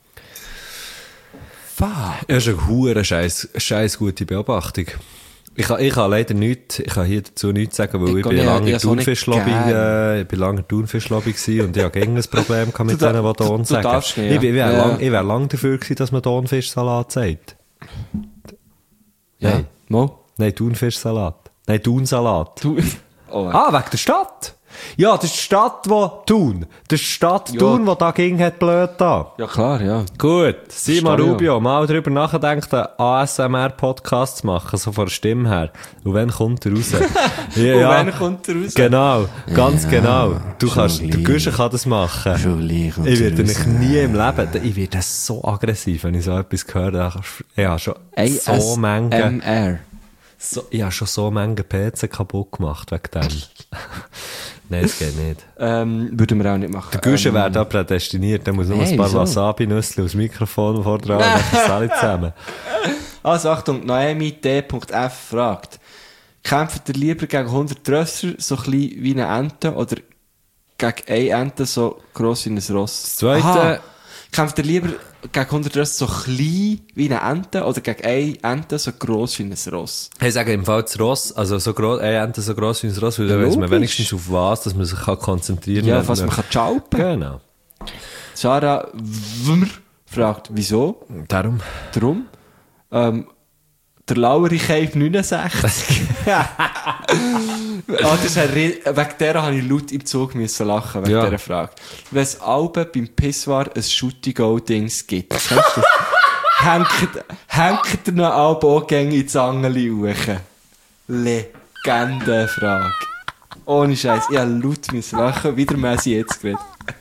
Fuck. Ja, das ist eine hure scheiß, scheiß gute Beobachtung. Ich kann, ich kann leider nichts, ich kann hier dazu nichts sagen, weil Ich ich, kann bin nicht- lange ich in hab's auch nicht Thunfischlobby, gern. äh, ich bin lange in Thunfischlobby gewesen und ich habe gegen ein Problem gehabt mit Du da- denen, die Ton du- du sagen. darfst nicht, Ich, bin- ich wäre ja. lang, ich wär lang dafür gewesen, dass man Thunfischsalat sagt. Ja. Nein. Mo? Nein, Thunfischsalat. Nein, Thunsalat. Du. Oh, Ah, wegen der Stadt? Ja, das ist die Stadt, die Thun. Das ist die Stadt Ja. Thun, die da ging, hat blöd da. ja, klar, ja. Gut, Simon Verstehe, Rubio, mal drüber nachdenken, einen A S M R-Podcast zu machen, so von der Stimme her. Und wann kommt er raus? ja, Und wann kommt er raus? Genau, ganz Ja, genau. Du schon kannst, der gleich. Güsche kann das machen. Schon gleich kommt Ich er werde raus. mich nie im Leben, ich werde so aggressiv, wenn ich so etwas höre. Ich habe schon so Menge, M R. so, ich habe schon so Menge P C kaputt gemacht wegen dem. Nein, das geht nicht. Ähm, würden wir auch nicht machen. Der Güsche ähm, wäre da prädestiniert, der muss nur Hey, ein paar wieso? Wasabi-Nüsse aufs Mikrofon vortragen, dann ist das alle zusammen. Also Achtung, Naomi D F fragt, kämpft ihr lieber gegen hundert Rösser, so klein wie eine Ente, oder gegen eine Ente, so gross wie ein Ross? Das Zweite- Aha, Kämpft ihr lieber gegen hundert Ross so klein wie eine Ente oder gegen eine Ente so gross wie ein Ross? Ich sage im Fall das Ross, also so gross, eine Ente so gross wie ein Ross, weil dann weiss man Logisch. wenigstens auf was, dass man sich kann konzentrieren Ja, kann. was man kann schalpen. Genau. Sarah Wmr fragt, wieso? Darum. Darum. Ähm, der Lauri Cape neunundsechzig. ah, das ist ein Re- wegen der habe ich laut im Zug müssen lachen, wegen Ja. dieser Frage. Wenn es Alben beim Pissoir ein Shooty-Go-Dings gibt, kennst du das? hängt, hängt ihr noch Alben auch gängig ins Angeli hoch? Legendenfrage. Ohne Scheiß, ich habe laut müssen lachen, wieder mehr als ich jetzt geredet.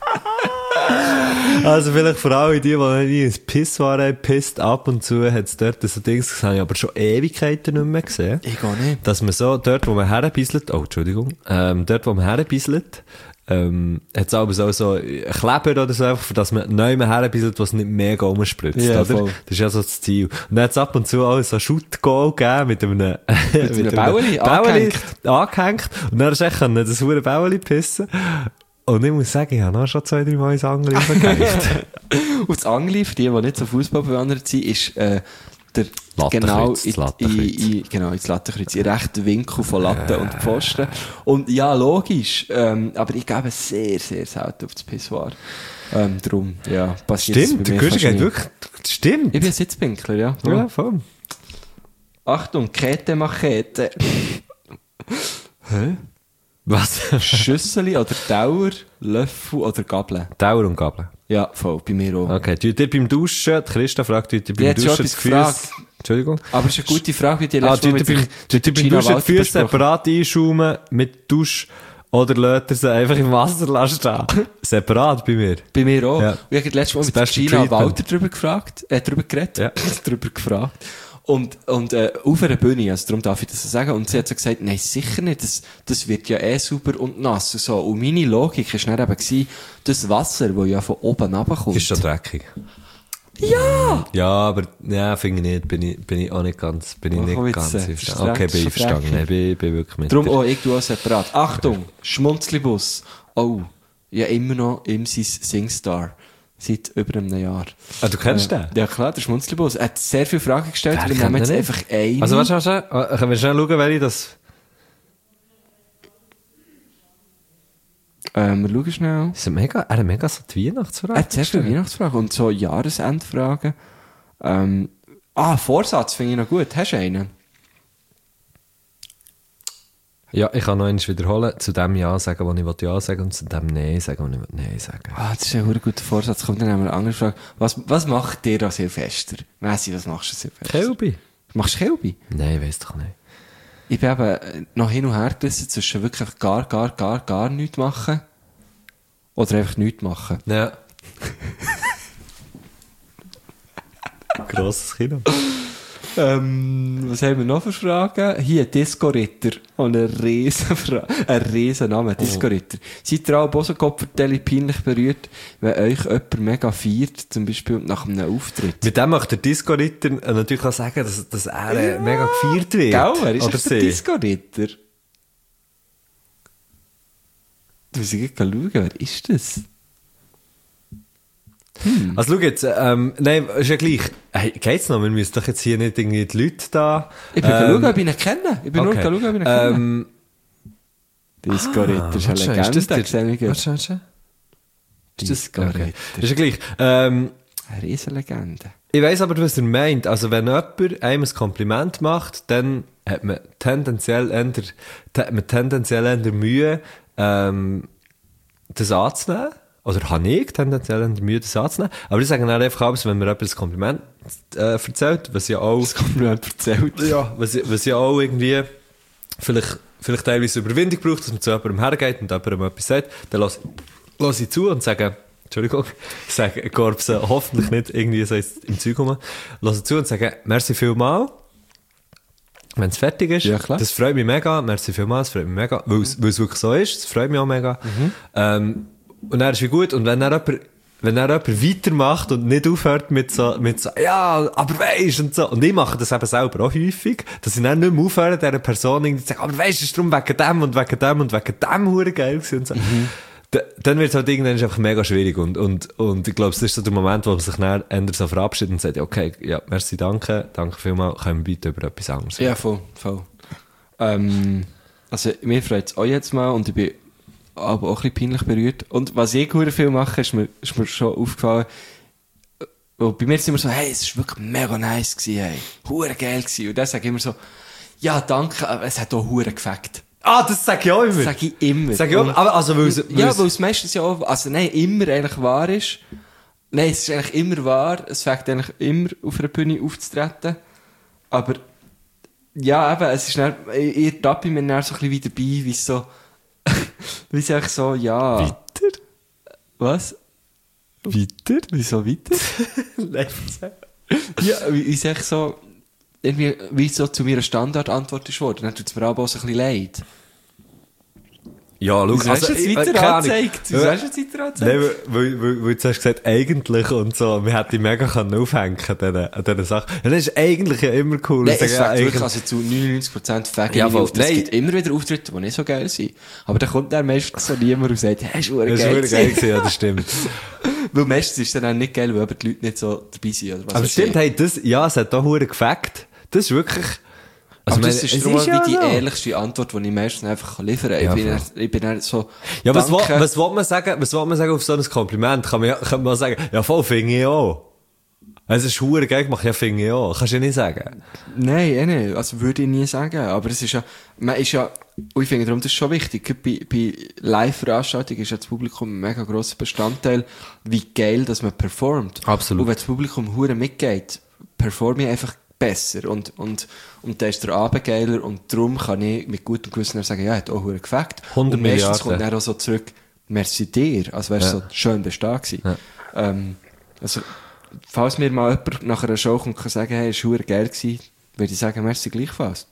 Also vielleicht vor allem die, die noch nie ins Pissoir haben, pisst ab und zu, hat es dort so Dings gesehen, habe ich aber schon Ewigkeiten nicht mehr gesehen. Ich gar nicht. Dass man so, dort wo man herbisselt, oh, Entschuldigung, ähm, dort wo man herbisselt, ähm, hat es aber so, so einen Kleber oder so, einfach, für dass man neu mehr herbisselt, was nicht mega umspritzt, Ja, oder? voll. Das ist ja so das Ziel. Und dann hat es ab und zu auch so Shoot-Goal gegeben mit einem, mit einem Bäueli angehängt. angehängt. Und dann hast du echt können das hure Bäueli pissen. Und ich muss sagen, ich habe noch schon zwei, drei Mal ins Angeln aufgehängt. Und das Angli, für die, die nicht so Fußball bewandert sind, ist äh, der Lattenkreuz, genau, das in, Lattenkreuz. in, in, genau ins Lattenkreuz, in rechten Winkel von Latte und Pfosten. Und ja, logisch, ähm, aber ich gebe sehr, sehr selten auf das Pissoir. Ähm, drum, ja, passiert es Stimmt, bei der mir Gürschi fast geht nie. wirklich, stimmt. Ich bin ein Sitzpinkler, ja. Ja, voll. Achtung, Kette Machete. Hä? Was? Schüsseli oder Tauer, Löffel oder Gabel? Dauer und Gabel. Ja, voll, bei mir auch. Okay, tut ihr beim Duschen, die Christa fragt, tut ihr Die beim hat schon Duschen etwas die Füße... gefragt. Entschuldigung. Aber es ist eine gute Frage, wie die Ah, letzte tut ihr beim, tut ihr beim Gina Duschen die Walter Füße besprochen. separat einschaumen mit Dusch oder lässt ihr sie einfach im Wasser lassen stehen? Separat bei mir. Bei mir auch. Ja. Und ich habe letztes Mal Das mit beste Gina Treatment. Walter drüber gefragt, äh, drüber geredet, Ja. drüber gefragt. Und, und, äh, auf einer Bühne, also darum darf ich das so sagen. Und sie hat so gesagt, nein, sicher nicht, das, das wird ja eh sauber und nass und so. Und meine Logik war dann eben gewesen, das Wasser, das ja von oben runterkommt. Ist schon dreckig. Ja! Ja, aber, ja, finde ich nicht, bin ich, bin ich auch nicht ganz, bin ich Oh, komm nicht jetzt, ganz äh, einverstanden. Okay, ist bin ich schon verstanden. dreckig. Nein, bin, bin wirklich mit Darum dir. auch ich tue auch separat. Achtung, Schmunzlibus. Oh, ja, immer noch im Singstar. Seit über einem Jahr. Ah, du kennst äh, den? Ja klar, der Schmunzlibus. Er hat sehr viele Fragen gestellt. Wer Wir kennt nehmen jetzt den einfach eine. Also, warte, warte, warte. Können wir schnell schauen, welche das... Ähm, wir schauen schnell. Das ist mega, er hat mega so die Weihnachtsfrage. Er hat sehr viele Weihnachtsfragen und so Jahresendfragen. Ähm, ah, Vorsatz finde ich noch gut. Hast du einen? Ja, ich kann noch einmal wiederholen. Zu dem Ja sagen, wo ich Ja sagen will, und zu dem Nein sagen, wo ich Nein sagen will. Ah, das ist ein verdammt guter Vorsatz. Kommt dann eine andere Frage. Was, was macht dir an Silvester? Messi, was machst du an Silvester? Kelby? Machst du Kelby? Nein, weiss doch nicht. Ich bin eben noch hin und her gerissen zwischen wirklich gar, gar, gar, gar nichts machen oder einfach nichts machen. Ja. Grosses Kino. Ähm, was haben wir noch für Fragen? Hier, Disco-Ritter. Und eine riesen Frage, ein riesen Name, Disco-Ritter. Seid ihr auch so Kopfverteilung peinlich berührt, wenn euch jemand mega feiert, zum Beispiel nach einem Auftritt? Mit dem macht der Disco-Ritter natürlich auch sagen, dass, dass er äh, mega gefeiert wird. Gell, wer ist Oder das der sie? Disco-Ritter? Du musst gleich schauen, wer ist das? Also schau jetzt, ähm, nein, ist ja gleich. Hey, geht's noch? Wir müssen doch jetzt hier nicht irgendwie die Leute da... Ich bin ähm, schauen, ob ich ihn kenne. Ich bin nur okay. schauen, ob ich ihn kenne. Ähm, Disco-Ritter ist eine warte, Legende. ist das ich sehe mich der... gut. Warte, warte. Ist das... Disco-Ritter. Okay. Ist ja gleich. Ähm, Eine Riesenlegende. ich weiss aber, was er meint. Also wenn jemand einem ein Kompliment macht, dann hat man tendenziell eher, hat man tendenziell eher Mühe, ähm, das anzunehmen. Oder habe ich tendenziell eher Mühe, das anzunehmen. Aber ich sage dann einfach alles, wenn mir jemand ein Kompliment äh, erzählt, was ja auch... Das Kompliment erzählt. Ja, was, was ja auch irgendwie vielleicht, vielleicht teilweise Überwindung braucht, dass man zu jemandem hergeht und jemandem etwas sagt, dann lasse lass ich zu und sage, Entschuldigung, ich sage Korpsen hoffentlich nicht irgendwie so im Zeug rum, lasse zu und sage, merci vielmal, wenn es fertig ist. Ja, klar. Das freut mich mega, merci vielmal, das freut mich mega, weil es weil es wirklich so ist, das freut mich auch mega. Mhm. Ähm, und dann ist wie gut, und wenn dann jemand wenn dann jemand weitermacht und nicht aufhört mit so, mit so, ja, aber weisst, und so. Und ich mache das eben selber auch häufig, dass ich dann nicht mehr aufhöre, dieser Person irgendwie zu sagen, aber weisst, es ist darum wegen dem und wegen dem und wegen dem hure geil gewesen und so. Mhm. D- dann wird es halt irgendwann einfach mega schwierig und, und, und ich glaube, es ist so der Moment, wo man sich dann ändert so verabschiedet und sagt, okay, ja, merci, danke, danke vielmals, können wir bitte über etwas anderes Ja, voll, voll. Ähm, also, mir freut es auch jetzt mal und ich bin aber auch ein bisschen peinlich berührt. Und was ich sehr viel mache, ist mir, ist mir schon aufgefallen, und bei mir ist es immer so, hey, es war wirklich mega nice gewesen, hey. Hure geil gewesen. Und dann sage ich immer so, ja, danke, aber es hat auch hure gefackt. Ah, das sage ich auch immer. Das sage ich immer. Sag ich auch, Und- aber also, weil es, Ja, weil es meistens ja auch, also nein, immer eigentlich wahr ist. Nein, es ist eigentlich immer wahr. Es fängt eigentlich immer auf einer Bühne aufzutreten. Aber, ja, eben, es ist dann, ich, ich tappe mir dann so ein bisschen wieder bei, wie es so, wie es eigentlich so, ja. Weiter? Was? Weiter? Wieso weiter? Nein, Ja, wie wie es echt so, irgendwie, wie es so zu mir eine Standardantwort ist worden. Dann tut es mir aber auch so ein bisschen leid. ja, schau, Wieso hast du jetzt ich- weiter keine Ahnung. angezeigt? Wieso Ja. hast du jetzt weiter angezeigt? Nein, weil, weil, weil, weil du hast gesagt, eigentlich und so, wir hätten mega können aufhängen an diesen, an diesen Sachen. Ja, das ist eigentlich ja immer cool. Nein, Ich es sage, ja, fängt wirklich eigentlich- also zu neunundneunzig Prozent Fäge Ja, voll. auf. Es Nein. gibt immer wieder Auftritte, die nicht so geil sind. Aber dann kommt dann meistens so niemand und sagt, hey, ist verdammt Das ist geil wirklich geil gewesen. gewesen, ja, das stimmt. Weil meistens ist es dann auch nicht geil, weil aber die Leute nicht so dabei sind. Oder was Aber weiß stimmt, ich. hey, das, ja, es hat auch verdammt gefackt. Das ist wirklich, also, Aber das meine, ist es darum ja wie die so. ehrlichste Antwort, die ich meistens einfach liefern kann. Ja, ich, bin voll. dann, ich bin dann so, Ja, was, will, danke. was will man sagen, was will man sagen auf so ein Kompliment? Kann man ja, kann man sagen, ja, voll, finde ich auch. Es ist verdammt geil gemacht, ja, finde ich auch. Kannst du ja nicht sagen. Nein, eh nicht. Also würde ich nie sagen. Aber es ist ja, man ist ja, und ich finde darum, das ist schon wichtig. Gerade Bei, bei Live-Veranstaltungen ist ja das Publikum ein mega grosser Bestandteil, wie geil, dass man performt. Absolut. Und wenn das Publikum hure mitgeht, performe ich einfach besser. Und, und, und dann ist der Abend geiler und darum kann ich mit gutem Gewissen sagen, ja, hat auch hure gefackt. hundert Und meistens Milliarden. kommt dann auch so zurück, merci dir, als wärst du Ja. so schön bestehen gewesen. Ja. Ähm, also, falls mir mal jemand nach einer Show kommt und kann sagen, hey, es war verdammt geil gewesen, würde ich sagen, merci gleichfalls.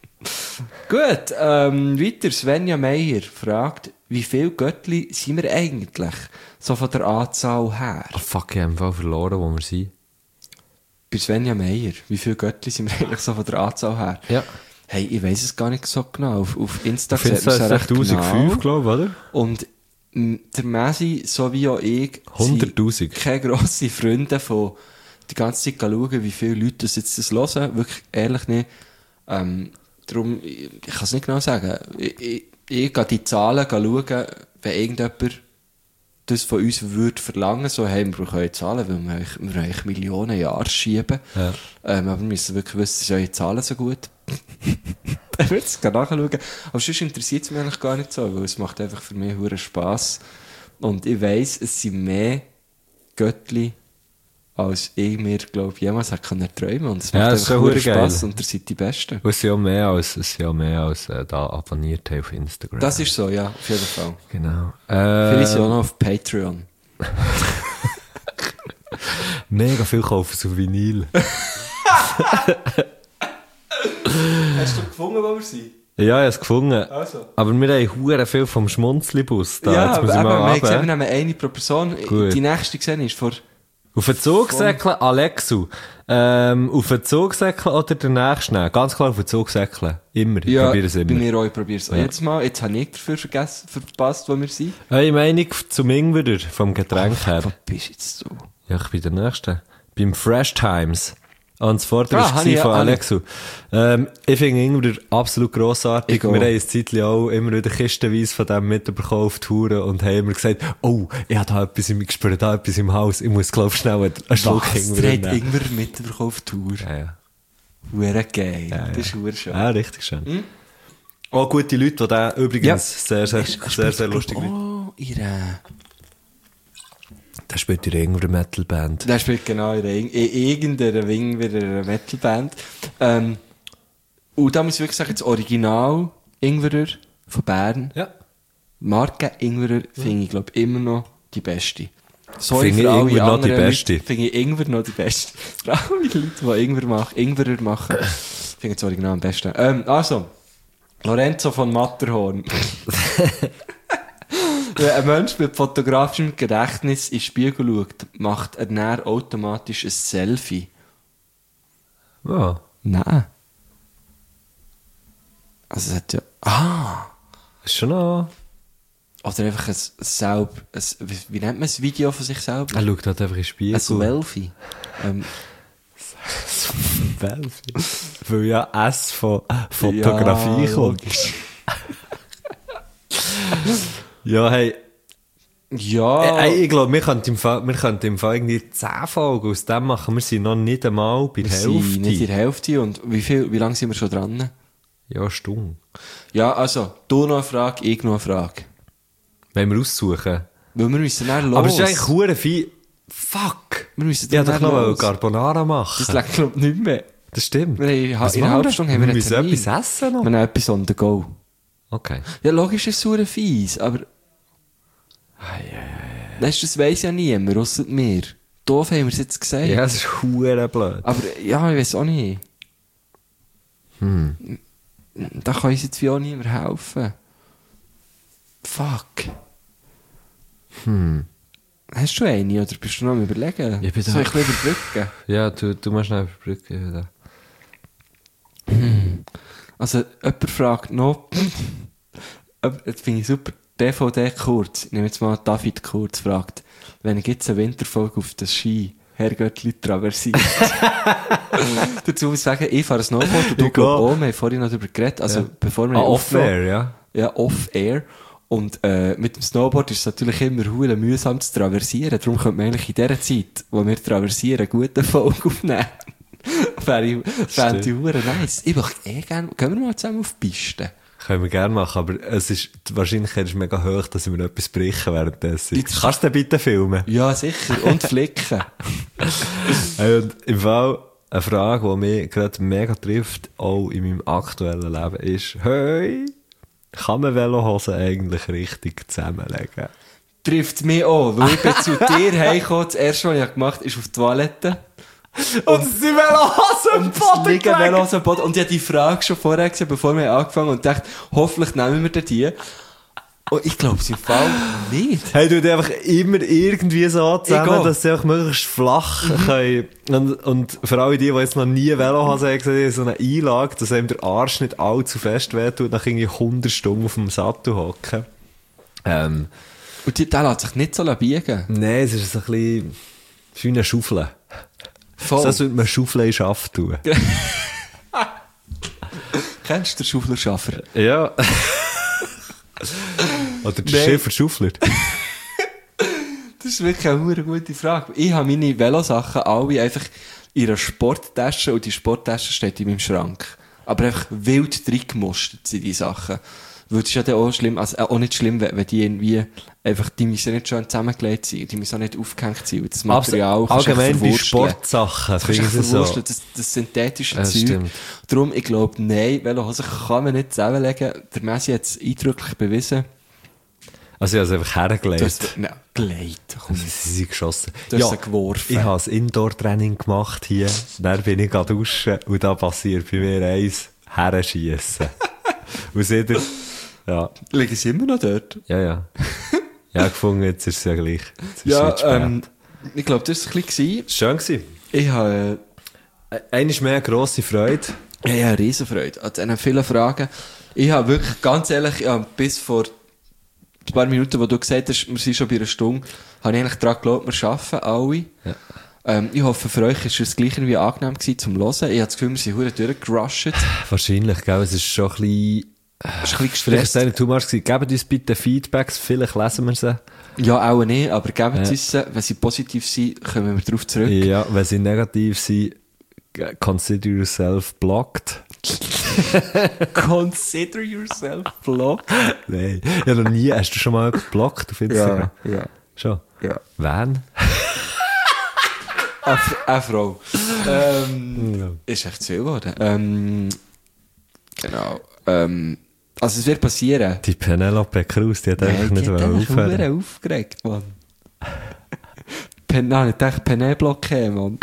Gut, ähm, weiter. Svenja Meyer fragt, wie viele Göttli sind wir eigentlich? So von der Anzahl her. Oh, fuck, ich habe im Fall verloren, wo wir sind. Bei Svenja Meyer, wie viele Göttli sind wir eigentlich so von der Anzahl her? Ja. Hey, ich weiss es gar nicht so genau. Auf, auf Insta Ich finde sieht man es es ja recht tausendfünf, genau. glaube ich, oder? Und m, der Messi, so wie auch ich, hunderttausend. sind keine grossen Freunde von die ganze Zeit schauen, wie viele Leute das jetzt das hören. Wirklich ehrlich nicht. Ähm, darum, ich, ich kann es nicht genau sagen. Ich, ich, ich gehe die Zahlen schauen, wenn irgendjemand das von uns würde verlangen, so, hey, wir brauchen eure Zahlen, weil wir, euch- wir euch Millionen Jahre schieben. Ja. Ähm, aber wir müssen wirklich wissen, sind eure Zahlen so gut? Dann würde ich es nachschauen. Aber sonst interessiert es mich eigentlich gar nicht so, weil es macht einfach für mich hure Spass. Und ich weiss, es sind mehr Göttli, als ich mir, glaube ich, jemals hätte können träumen. Und es macht Ja, das ist einfach schon hure hure geil. Spass und ihr seid die Besten. Und es sind ja mehr als, es sind ja mehr als äh, da abonniert haben auf Instagram. Das ist so, ja, auf jeden Fall. Genau. Viele sind auch Äh, noch auf Patreon. mega viel kaufen so Vinyl. Hast du gefunden, wo wir sind? Ja, ich habe es gefunden. Also. Aber wir haben hure viel vom Schmunzli-Bus da. Ja, Jetzt aber muss ich eben, wir mal haben gesehen, wir runter. nehmen eine pro Person. Gut. Die nächste gesehen ist vor... Auf den Zugsäckle, Alexu. Ähm, auf den Zugsäckle oder der nächste nehmen? Ganz klar auf den Zugsäckle. Immer. Ich Ja, probiere es bei immer. mir auch, ich probiere es auch Ja. jetzt mal. Jetzt habe ich dafür vergessen, verpasst, wo wir sind. Eine Meinung zum Ingwer vom Getränk her. Wo bist jetzt du? Ja, ich bin der Nächste. Beim Fresh Times. Und das Vorder Ah, war habe ich ja von alle. Alexu. Ähm, ich finde Ingwer absolut grossartig. Ich Wir auch. haben ein Zeitchen auch immer wieder kistenweise von dem mitbekommen auf Touren und haben immer gesagt, oh, ich habe da etwas im, ich spüre da etwas im Haus. Ich muss, glaube ich, schnell einen einen Schluck Was? Ingwer Der hat nehmen. Ingwer mitbekommen auf Tour. Ja, ja. Hure geil. Ja, ja. Das ist hure schön. Ja, richtig schön. Auch gute Leute, die den übrigens Ja. sehr, sehr, sehr, sehr lustig sind. Oh, ihre... Der spielt in der Ingwer Metal Band. Der spielt genau in, in irgendeiner Ingwerer Metalband. Ähm, und da muss ich wirklich sagen, das Original Ingwerer von Bern, Ja. Marke Ingwerer, finde ich, glaube immer noch die beste. Sorry Finde für ich alle Ingwer noch die anderen beste. Leute, finde ich Ingwer noch die beste. Für alle Leute, die Ingwer machen, Ingwerer machen, finde ich das Original am besten. Ähm, also, Lorenzo von Matterhorn. Wenn ein Mensch mit fotografischem Gedächtnis in den Spiegel schaut, macht er dann automatisch ein Selfie. Ja. Nein. Also es hat ja... Ah! Ist schon noch... Oder einfach ein, ein selb, ein, wie, wie nennt man ein Video von sich selber? Er schaut halt einfach in den Spiegel. Ein Selfie. Ähm, Selfie. Weil ja S von Fotografie ja, kommt. Ja, hey. Ja. Hey, ich glaube, wir könnten im Fall, wir könnten im Fall irgendwie zehn Folgen aus dem machen. Wir sind noch nicht einmal bei der wir Hälfte. sind nicht in der Hälfte. Und wie viel, wie lange sind wir schon dran? Ja, stumm. Ja, also, du noch eine Frage, ich noch eine Frage. Wollen wir aussuchen? Weil wir müssen dann los. Aber es ist eigentlich hure viel. Fuck! Wir müssen Ich wollte dann doch noch los. Carbonara machen. Das leckt, glaube ich, nicht mehr. Das stimmt. Wir haben, Was in einer machen halben Stunde haben wir wir einen müssen Termin. etwas essen noch. Wir haben etwas on the go. Okay. Ja, logisch ist es sauer fies, aber... Weißt du, das weiss ja niemand, ausser mir. Doof haben wir es jetzt gesagt. Ja, das ist hure blöd. Aber ja, ich weiss auch nicht. Hm. Da kann uns jetzt wie auch niemand helfen. Fuck. Hm. Hast du eine oder bist du noch am Überlegen? Ich bin da- Soll ich lieber überbrücken? Ja, du, du musst schnell überbrücken. Also, jemand fragt noch... Ob- das finde ich super. D V D Kurz, ich nehme jetzt mal David Kurz, fragt, wenn ich jetzt eine Winterfolge auf das Ski Herrgöttli traversiert. Dazu muss ich sagen, ich fahre ein Snowboard und du Ich glaubst gehe. auch, wir haben vorhin noch darüber geredet, also Ja. bevor wir Ah, aufnehmen- off-air, ja. Ja, off-air. Und äh, mit dem Snowboard ist es natürlich immer hure mühsam zu traversieren, darum könnte man eigentlich in dieser Zeit, wo wir traversieren, eine gute Folge aufnehmen. Fände ich, fände ich hure nice. Ich möchte eh gerne, gehen wir mal zusammen auf die Piste. Können wir gerne machen, aber es ist, die Wahrscheinlichkeit ist mega hoch, dass ich mir noch etwas brechen währenddessen. Jetzt- Kannst du den bitte filmen? Ja, sicher. Und flicken. Hey, und im Fall, eine Frage, die mich gerade mega trifft, auch in meinem aktuellen Leben, ist, hey, kann man Velohosen eigentlich richtig zusammenlegen? Trifft mich auch. Weil ich bin zu dir heimgekommen. Das erste, was ich gemacht habe, ist auf die Toilette. Und es sind Velohosen im Boden Liegen gelegen! Velos am Boden. Und ich habe die Frage schon vorher gesehen, bevor wir angefangen haben und dachte, hoffentlich nehmen wir dir die. Und ich glaube es im Fall nicht. Hey, du einfach immer irgendwie so zusammen, Egal. dass sie einfach möglichst flach können. Und, und für alle die, die jetzt noch nie Velohosen haben, gesehen, so eine Einlage, dass einem der Arsch nicht allzu fest wehtut, nach irgendwie hundert Stunden auf dem Sattel hocken. Ähm, Und die, der lässt sich nicht so biegen. nein, es ist so ein bisschen wie eine Schaufel. Voll. So, als würde man Schaufel in Schaft tun. Kennst du den Schauflerschaffer? Ja. Oder der Nein. Schiffer-Schaufler. Das ist wirklich eine hure gute Frage. Ich habe meine Velosachen alle einfach in einer Sporttasche und die Sporttasche steht in meinem Schrank. Aber einfach wild reingemustert sind die Sachen. Weil das ist ja dann auch schlimm, also auch nicht schlimm, wenn wenn die irgendwie einfach, die müssen nicht schon zusammengelegt sein, die müssen auch nicht aufgehängt sein. Und das Material kannst du Allgemein einfach bei verwursteln. Sportsachen Das kannst du finde ich echt es so. verwursteln, das, das synthetische Das Zeug. stimmt. Darum, ich glaube, nein, Velohosen kann man nicht zusammenlegen. Der Messi hat es eindrücklich bewiesen. Also ich habe es einfach hergelegt. Du hast, nein, gelegt. Komm, Sie sind geschossen. Du hast sie geworfen. Ich habe ein Indoor-Training gemacht hier. Dann bin ich gerade duschen und da passiert bei mir eins, herschiessen. Und seht ihr, ja, liegen sie immer noch dort? ja, ja. Ja, gefunden, jetzt ist es ja gleich. Jetzt ist es Ja, jetzt spät. ähm, ich glaube, das war ein bisschen. Es war schön gewesen. Ich habe, Einmal mehr grosse Freude. äh, ja, ich habe riesen Freude an diesen vielen Fragen. Ich habe wirklich, ganz ehrlich, ich habe bis vor ein paar Minuten, wo du gesagt hast, wir sind schon bei einer Stunde, habe ich eigentlich daran geglaubt, wir arbeiten alle. Ja. Ähm, ich hoffe, für euch war es gleich irgendwie angenehm gewesen zum Hören. Ich habe das Gefühl, wir sind verdammt durchgerusht. Wahrscheinlich, gell? Es ist schon ein bisschen... Es ist ein bisschen Vielleicht gestresst. war es too much gewesen. Gebt uns bitte Feedbacks, vielleicht lesen wir sie. Ja, auch nicht, aber gebt Ja. es uns, wenn sie positiv sind, kommen wir darauf zurück. Ja, wenn sie negativ sind, consider yourself blocked. Consider yourself blocked. Nein, ja, noch nie. Hast du schon mal geblockt auf Instagram? ja. Schon? Ja. Wen? Eine, F- eine Frau. Ähm, Ja. Ist echt zu viel geworden. Ähm, genau. Ähm, also es wird passieren. Die Penelope Cruz, die hat einfach die nicht hat wollen mich aufhören. verdammt aufgeregt, Mann. Pen, nein, ich dachte Peneblocké, Mann.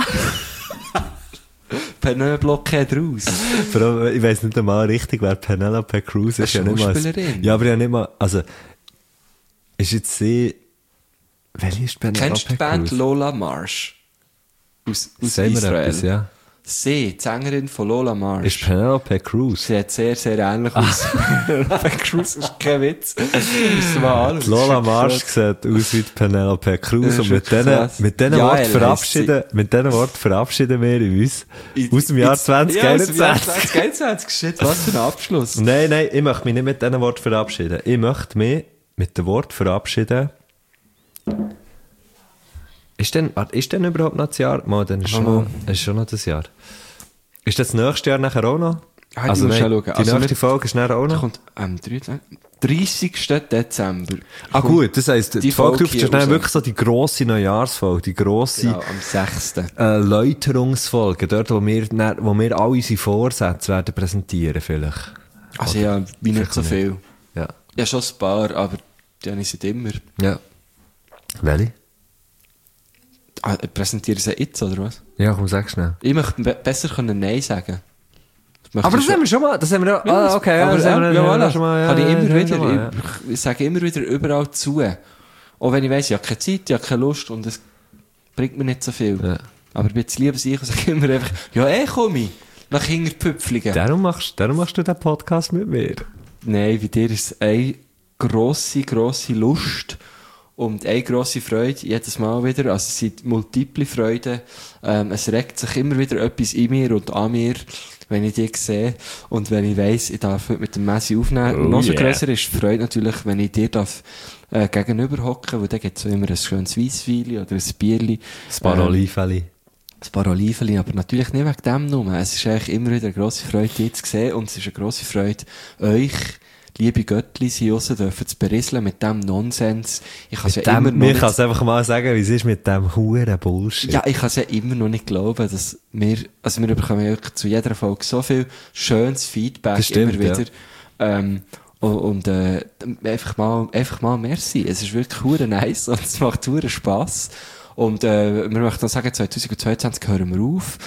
Peneblocké draus. Vor allem, ich weiss nicht einmal richtig, wer Penelope Cruz ist. Eine Ja, nicht mal, Schauspielerin. ja, aber ja nicht mal, also, ist jetzt sie, welche ist Penelope Kennst du die Band Cruz? Lola Marsh? Aus, aus Sagen wir Israel. etwas, ja. Sie, die Sängerin von Lola Marsh. Ist Penelope Cruz. Sie hat sehr, sehr ähnlich aus. Penelope Cruz ist kein Witz. Müssen wir anschauen. Lola Marsh sieht aus wie Penelope Cruz. Und mit diesen, mit diesen Ja, Worten heisst verabschieden, mit diesen Worten verabschieden wir uns aus dem Jahr zwanzig einundzwanzig. Ja, aus dem Jahr zwanzig einundzwanzig. Shit, was für ein Abschluss. Nein, nein, ich möchte mich nicht mit diesen Worten verabschieden. Ich möchte mich mit den Worten verabschieden. Ist denn, warte, ist denn überhaupt noch das Jahr? Mal, dann ist schon, noch, ist schon noch das Jahr. Ist das nächste Jahr nachher auch noch? Ah, die also musst nein, du schauen. die Also nächste nicht- Folge ist nachher auch Da noch? kommt am dreißigsten Dezember. Ah gut, das heisst, die, die Folge Folge ist hier dann raus. wirklich so die grosse Neujahrsfolge, die grosse Ja, am sechsten äh, Läuterungsfolge, dort, wo wir, dann- wo wir all unsere Vorsätze werden präsentieren vielleicht. Also ja, wie nicht so viel. Ja. Ja, schon ein paar, aber die habe ich seit immer. Ja. Welche? Ah, präsentieren sie jetzt, oder was? Ja, komm, sag schnell. Ich möchte be besser können Nein sagen. möchte Aber das schon- haben wir schon mal, das haben wir ja, Ja, ah, okay, ja, aber das haben wir ja, ja, voilà. schon mal, ja. Kann ich immer ja, wieder, schon mal, ja. ich, ich sage immer wieder überall zu. Auch wenn ich weiss, ich habe keine Zeit, ich habe keine Lust und es bringt mir nicht so viel. Ja. Aber jetzt liebe ich und sage immer einfach, ja, eh komme ich. Nach Hinterpüpflingen. Darum machst, darum machst du den Podcast mit mir. Nein, bei dir ist es eine grosse, grosse Lust und eine grosse Freude jedes Mal wieder. Also es sind multiple Freuden. Ähm, es regt sich immer wieder etwas in mir und an mir, wenn ich dich sehe. Und wenn ich weiss, ich darf heute mit dem Messi aufnehmen. Oh Noch so yeah. grösser ist die Freude natürlich, wenn ich dir darf, äh, gegenüber hocken, weil dann gibt es so immer ein schönes Weisswein oder ein Bierli. Das paar Oliveli. Ein paar Oliven, aber natürlich nicht wegen dem nur. Es ist eigentlich immer wieder eine grosse Freude, dich zu sehen. Und es ist eine grosse Freude, euch, liebe Göttli, sie raus dürfen zu berieseln mit dem Nonsens. Ich kann es ja Dem, immer noch mir nicht... kann es einfach mal sagen, wie es ist mit dem huren Bullshit. Ja, ich kann es ja immer noch nicht glauben, dass wir, also wir bekommen ja wirklich zu jeder Folge so viel schönes Feedback Das stimmt, immer wieder. Ähm, und, und äh, einfach mal, einfach mal merci. Es ist wirklich hure nice und es macht hure Spass. Und äh, wir möchten noch sagen, zwanzig zweiundzwanzig hören wir auf.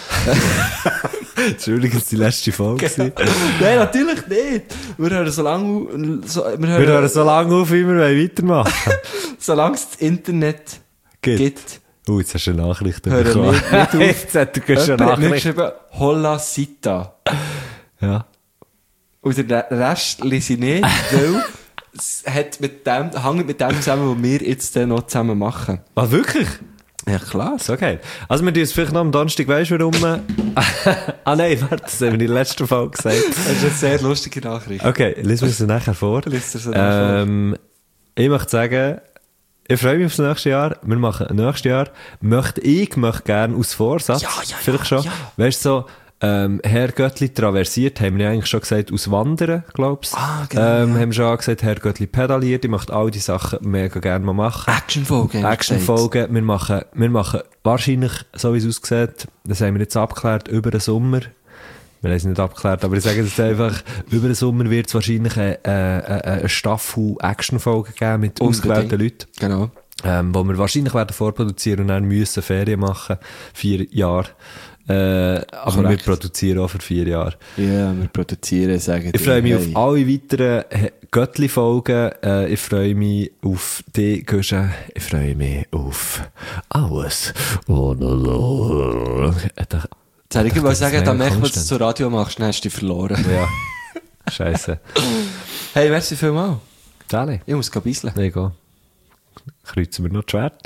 Das war übrigens die letzte Folge. gewesen. Nein, natürlich nicht. Wir hören so lange, so, wir hören, Wir hören so lange auf, wie wir weitermachen solange es das Internet Gibt. gibt. Oh, jetzt hast du eine Nachricht Hören bekommen. nicht- nicht auf. Jetzt hat er schon Jemand eine hat mir Nachricht. geschrieben, Holla Sita. Ja. Und den Rest lese ich nicht, weil es hat mit dem, hängt mit dem zusammen, was wir jetzt dann noch zusammen machen. Ah, wirklich? Ja, klar. So geil. Also, wir tun es vielleicht noch am Donnerstag, weißt du warum? ah, nein, warte, das haben wir in der letzten Folge gesagt. Das ist eine sehr lustige Nachricht. Okay, lesen wir es nachher vor. Lies es nachher ähm, Ich möchte sagen, ich freue mich aufs nächste Jahr. Wir machen nächstes Jahr. Möchte ich möchte gerne aus Vorsatz, Ja, ja, vielleicht ja, schon, ja. weißt du, so, ähm, Herr Göttli traversiert, haben wir ja eigentlich schon gesagt, aus Wandern, glaubst du? Ah, genau, Ähm, ja. haben wir schon gesagt, Herr Göttli pedaliert. Ich möchte all die Sachen mega gerne mal machen. Actionfolge. Actionfolgen. Wir machen, wir machen wahrscheinlich, so wie es aussieht, das haben wir jetzt abgeklärt, über den Sommer. Wir haben es nicht abgeklärt, aber ich sage jetzt einfach, über den Sommer wird es wahrscheinlich eine, eine, eine Staffel Actionfolgen geben mit ausgewählten Leuten. Genau. Ähm, wo wir wahrscheinlich werden vorproduzieren und dann müssen Ferien machen. Vier Jahre. Äh, aber wir Korrekt. produzieren auch für vier Jahre. Ja, wir produzieren, sagen Ich freue mich auf alle weiteren Göttli-Folgen. Äh, ich freue mich auf die Guschen. Ich freue mich auf alles. Oh, no, no. Da- Jetzt hätte ich mal das sagen, mega dann merkt man, komisch dass du Radio machst, dann hast du dich verloren. Ja. Scheiße. Hey, merci vielmals. Dali. Ich muss gehen bisseln. Nee, go. Kreuzen wir noch die Schwerter.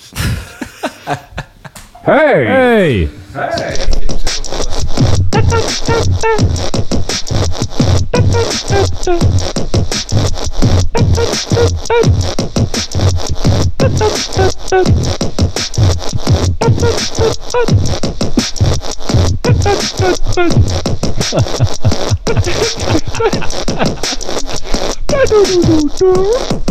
Hey! Hey!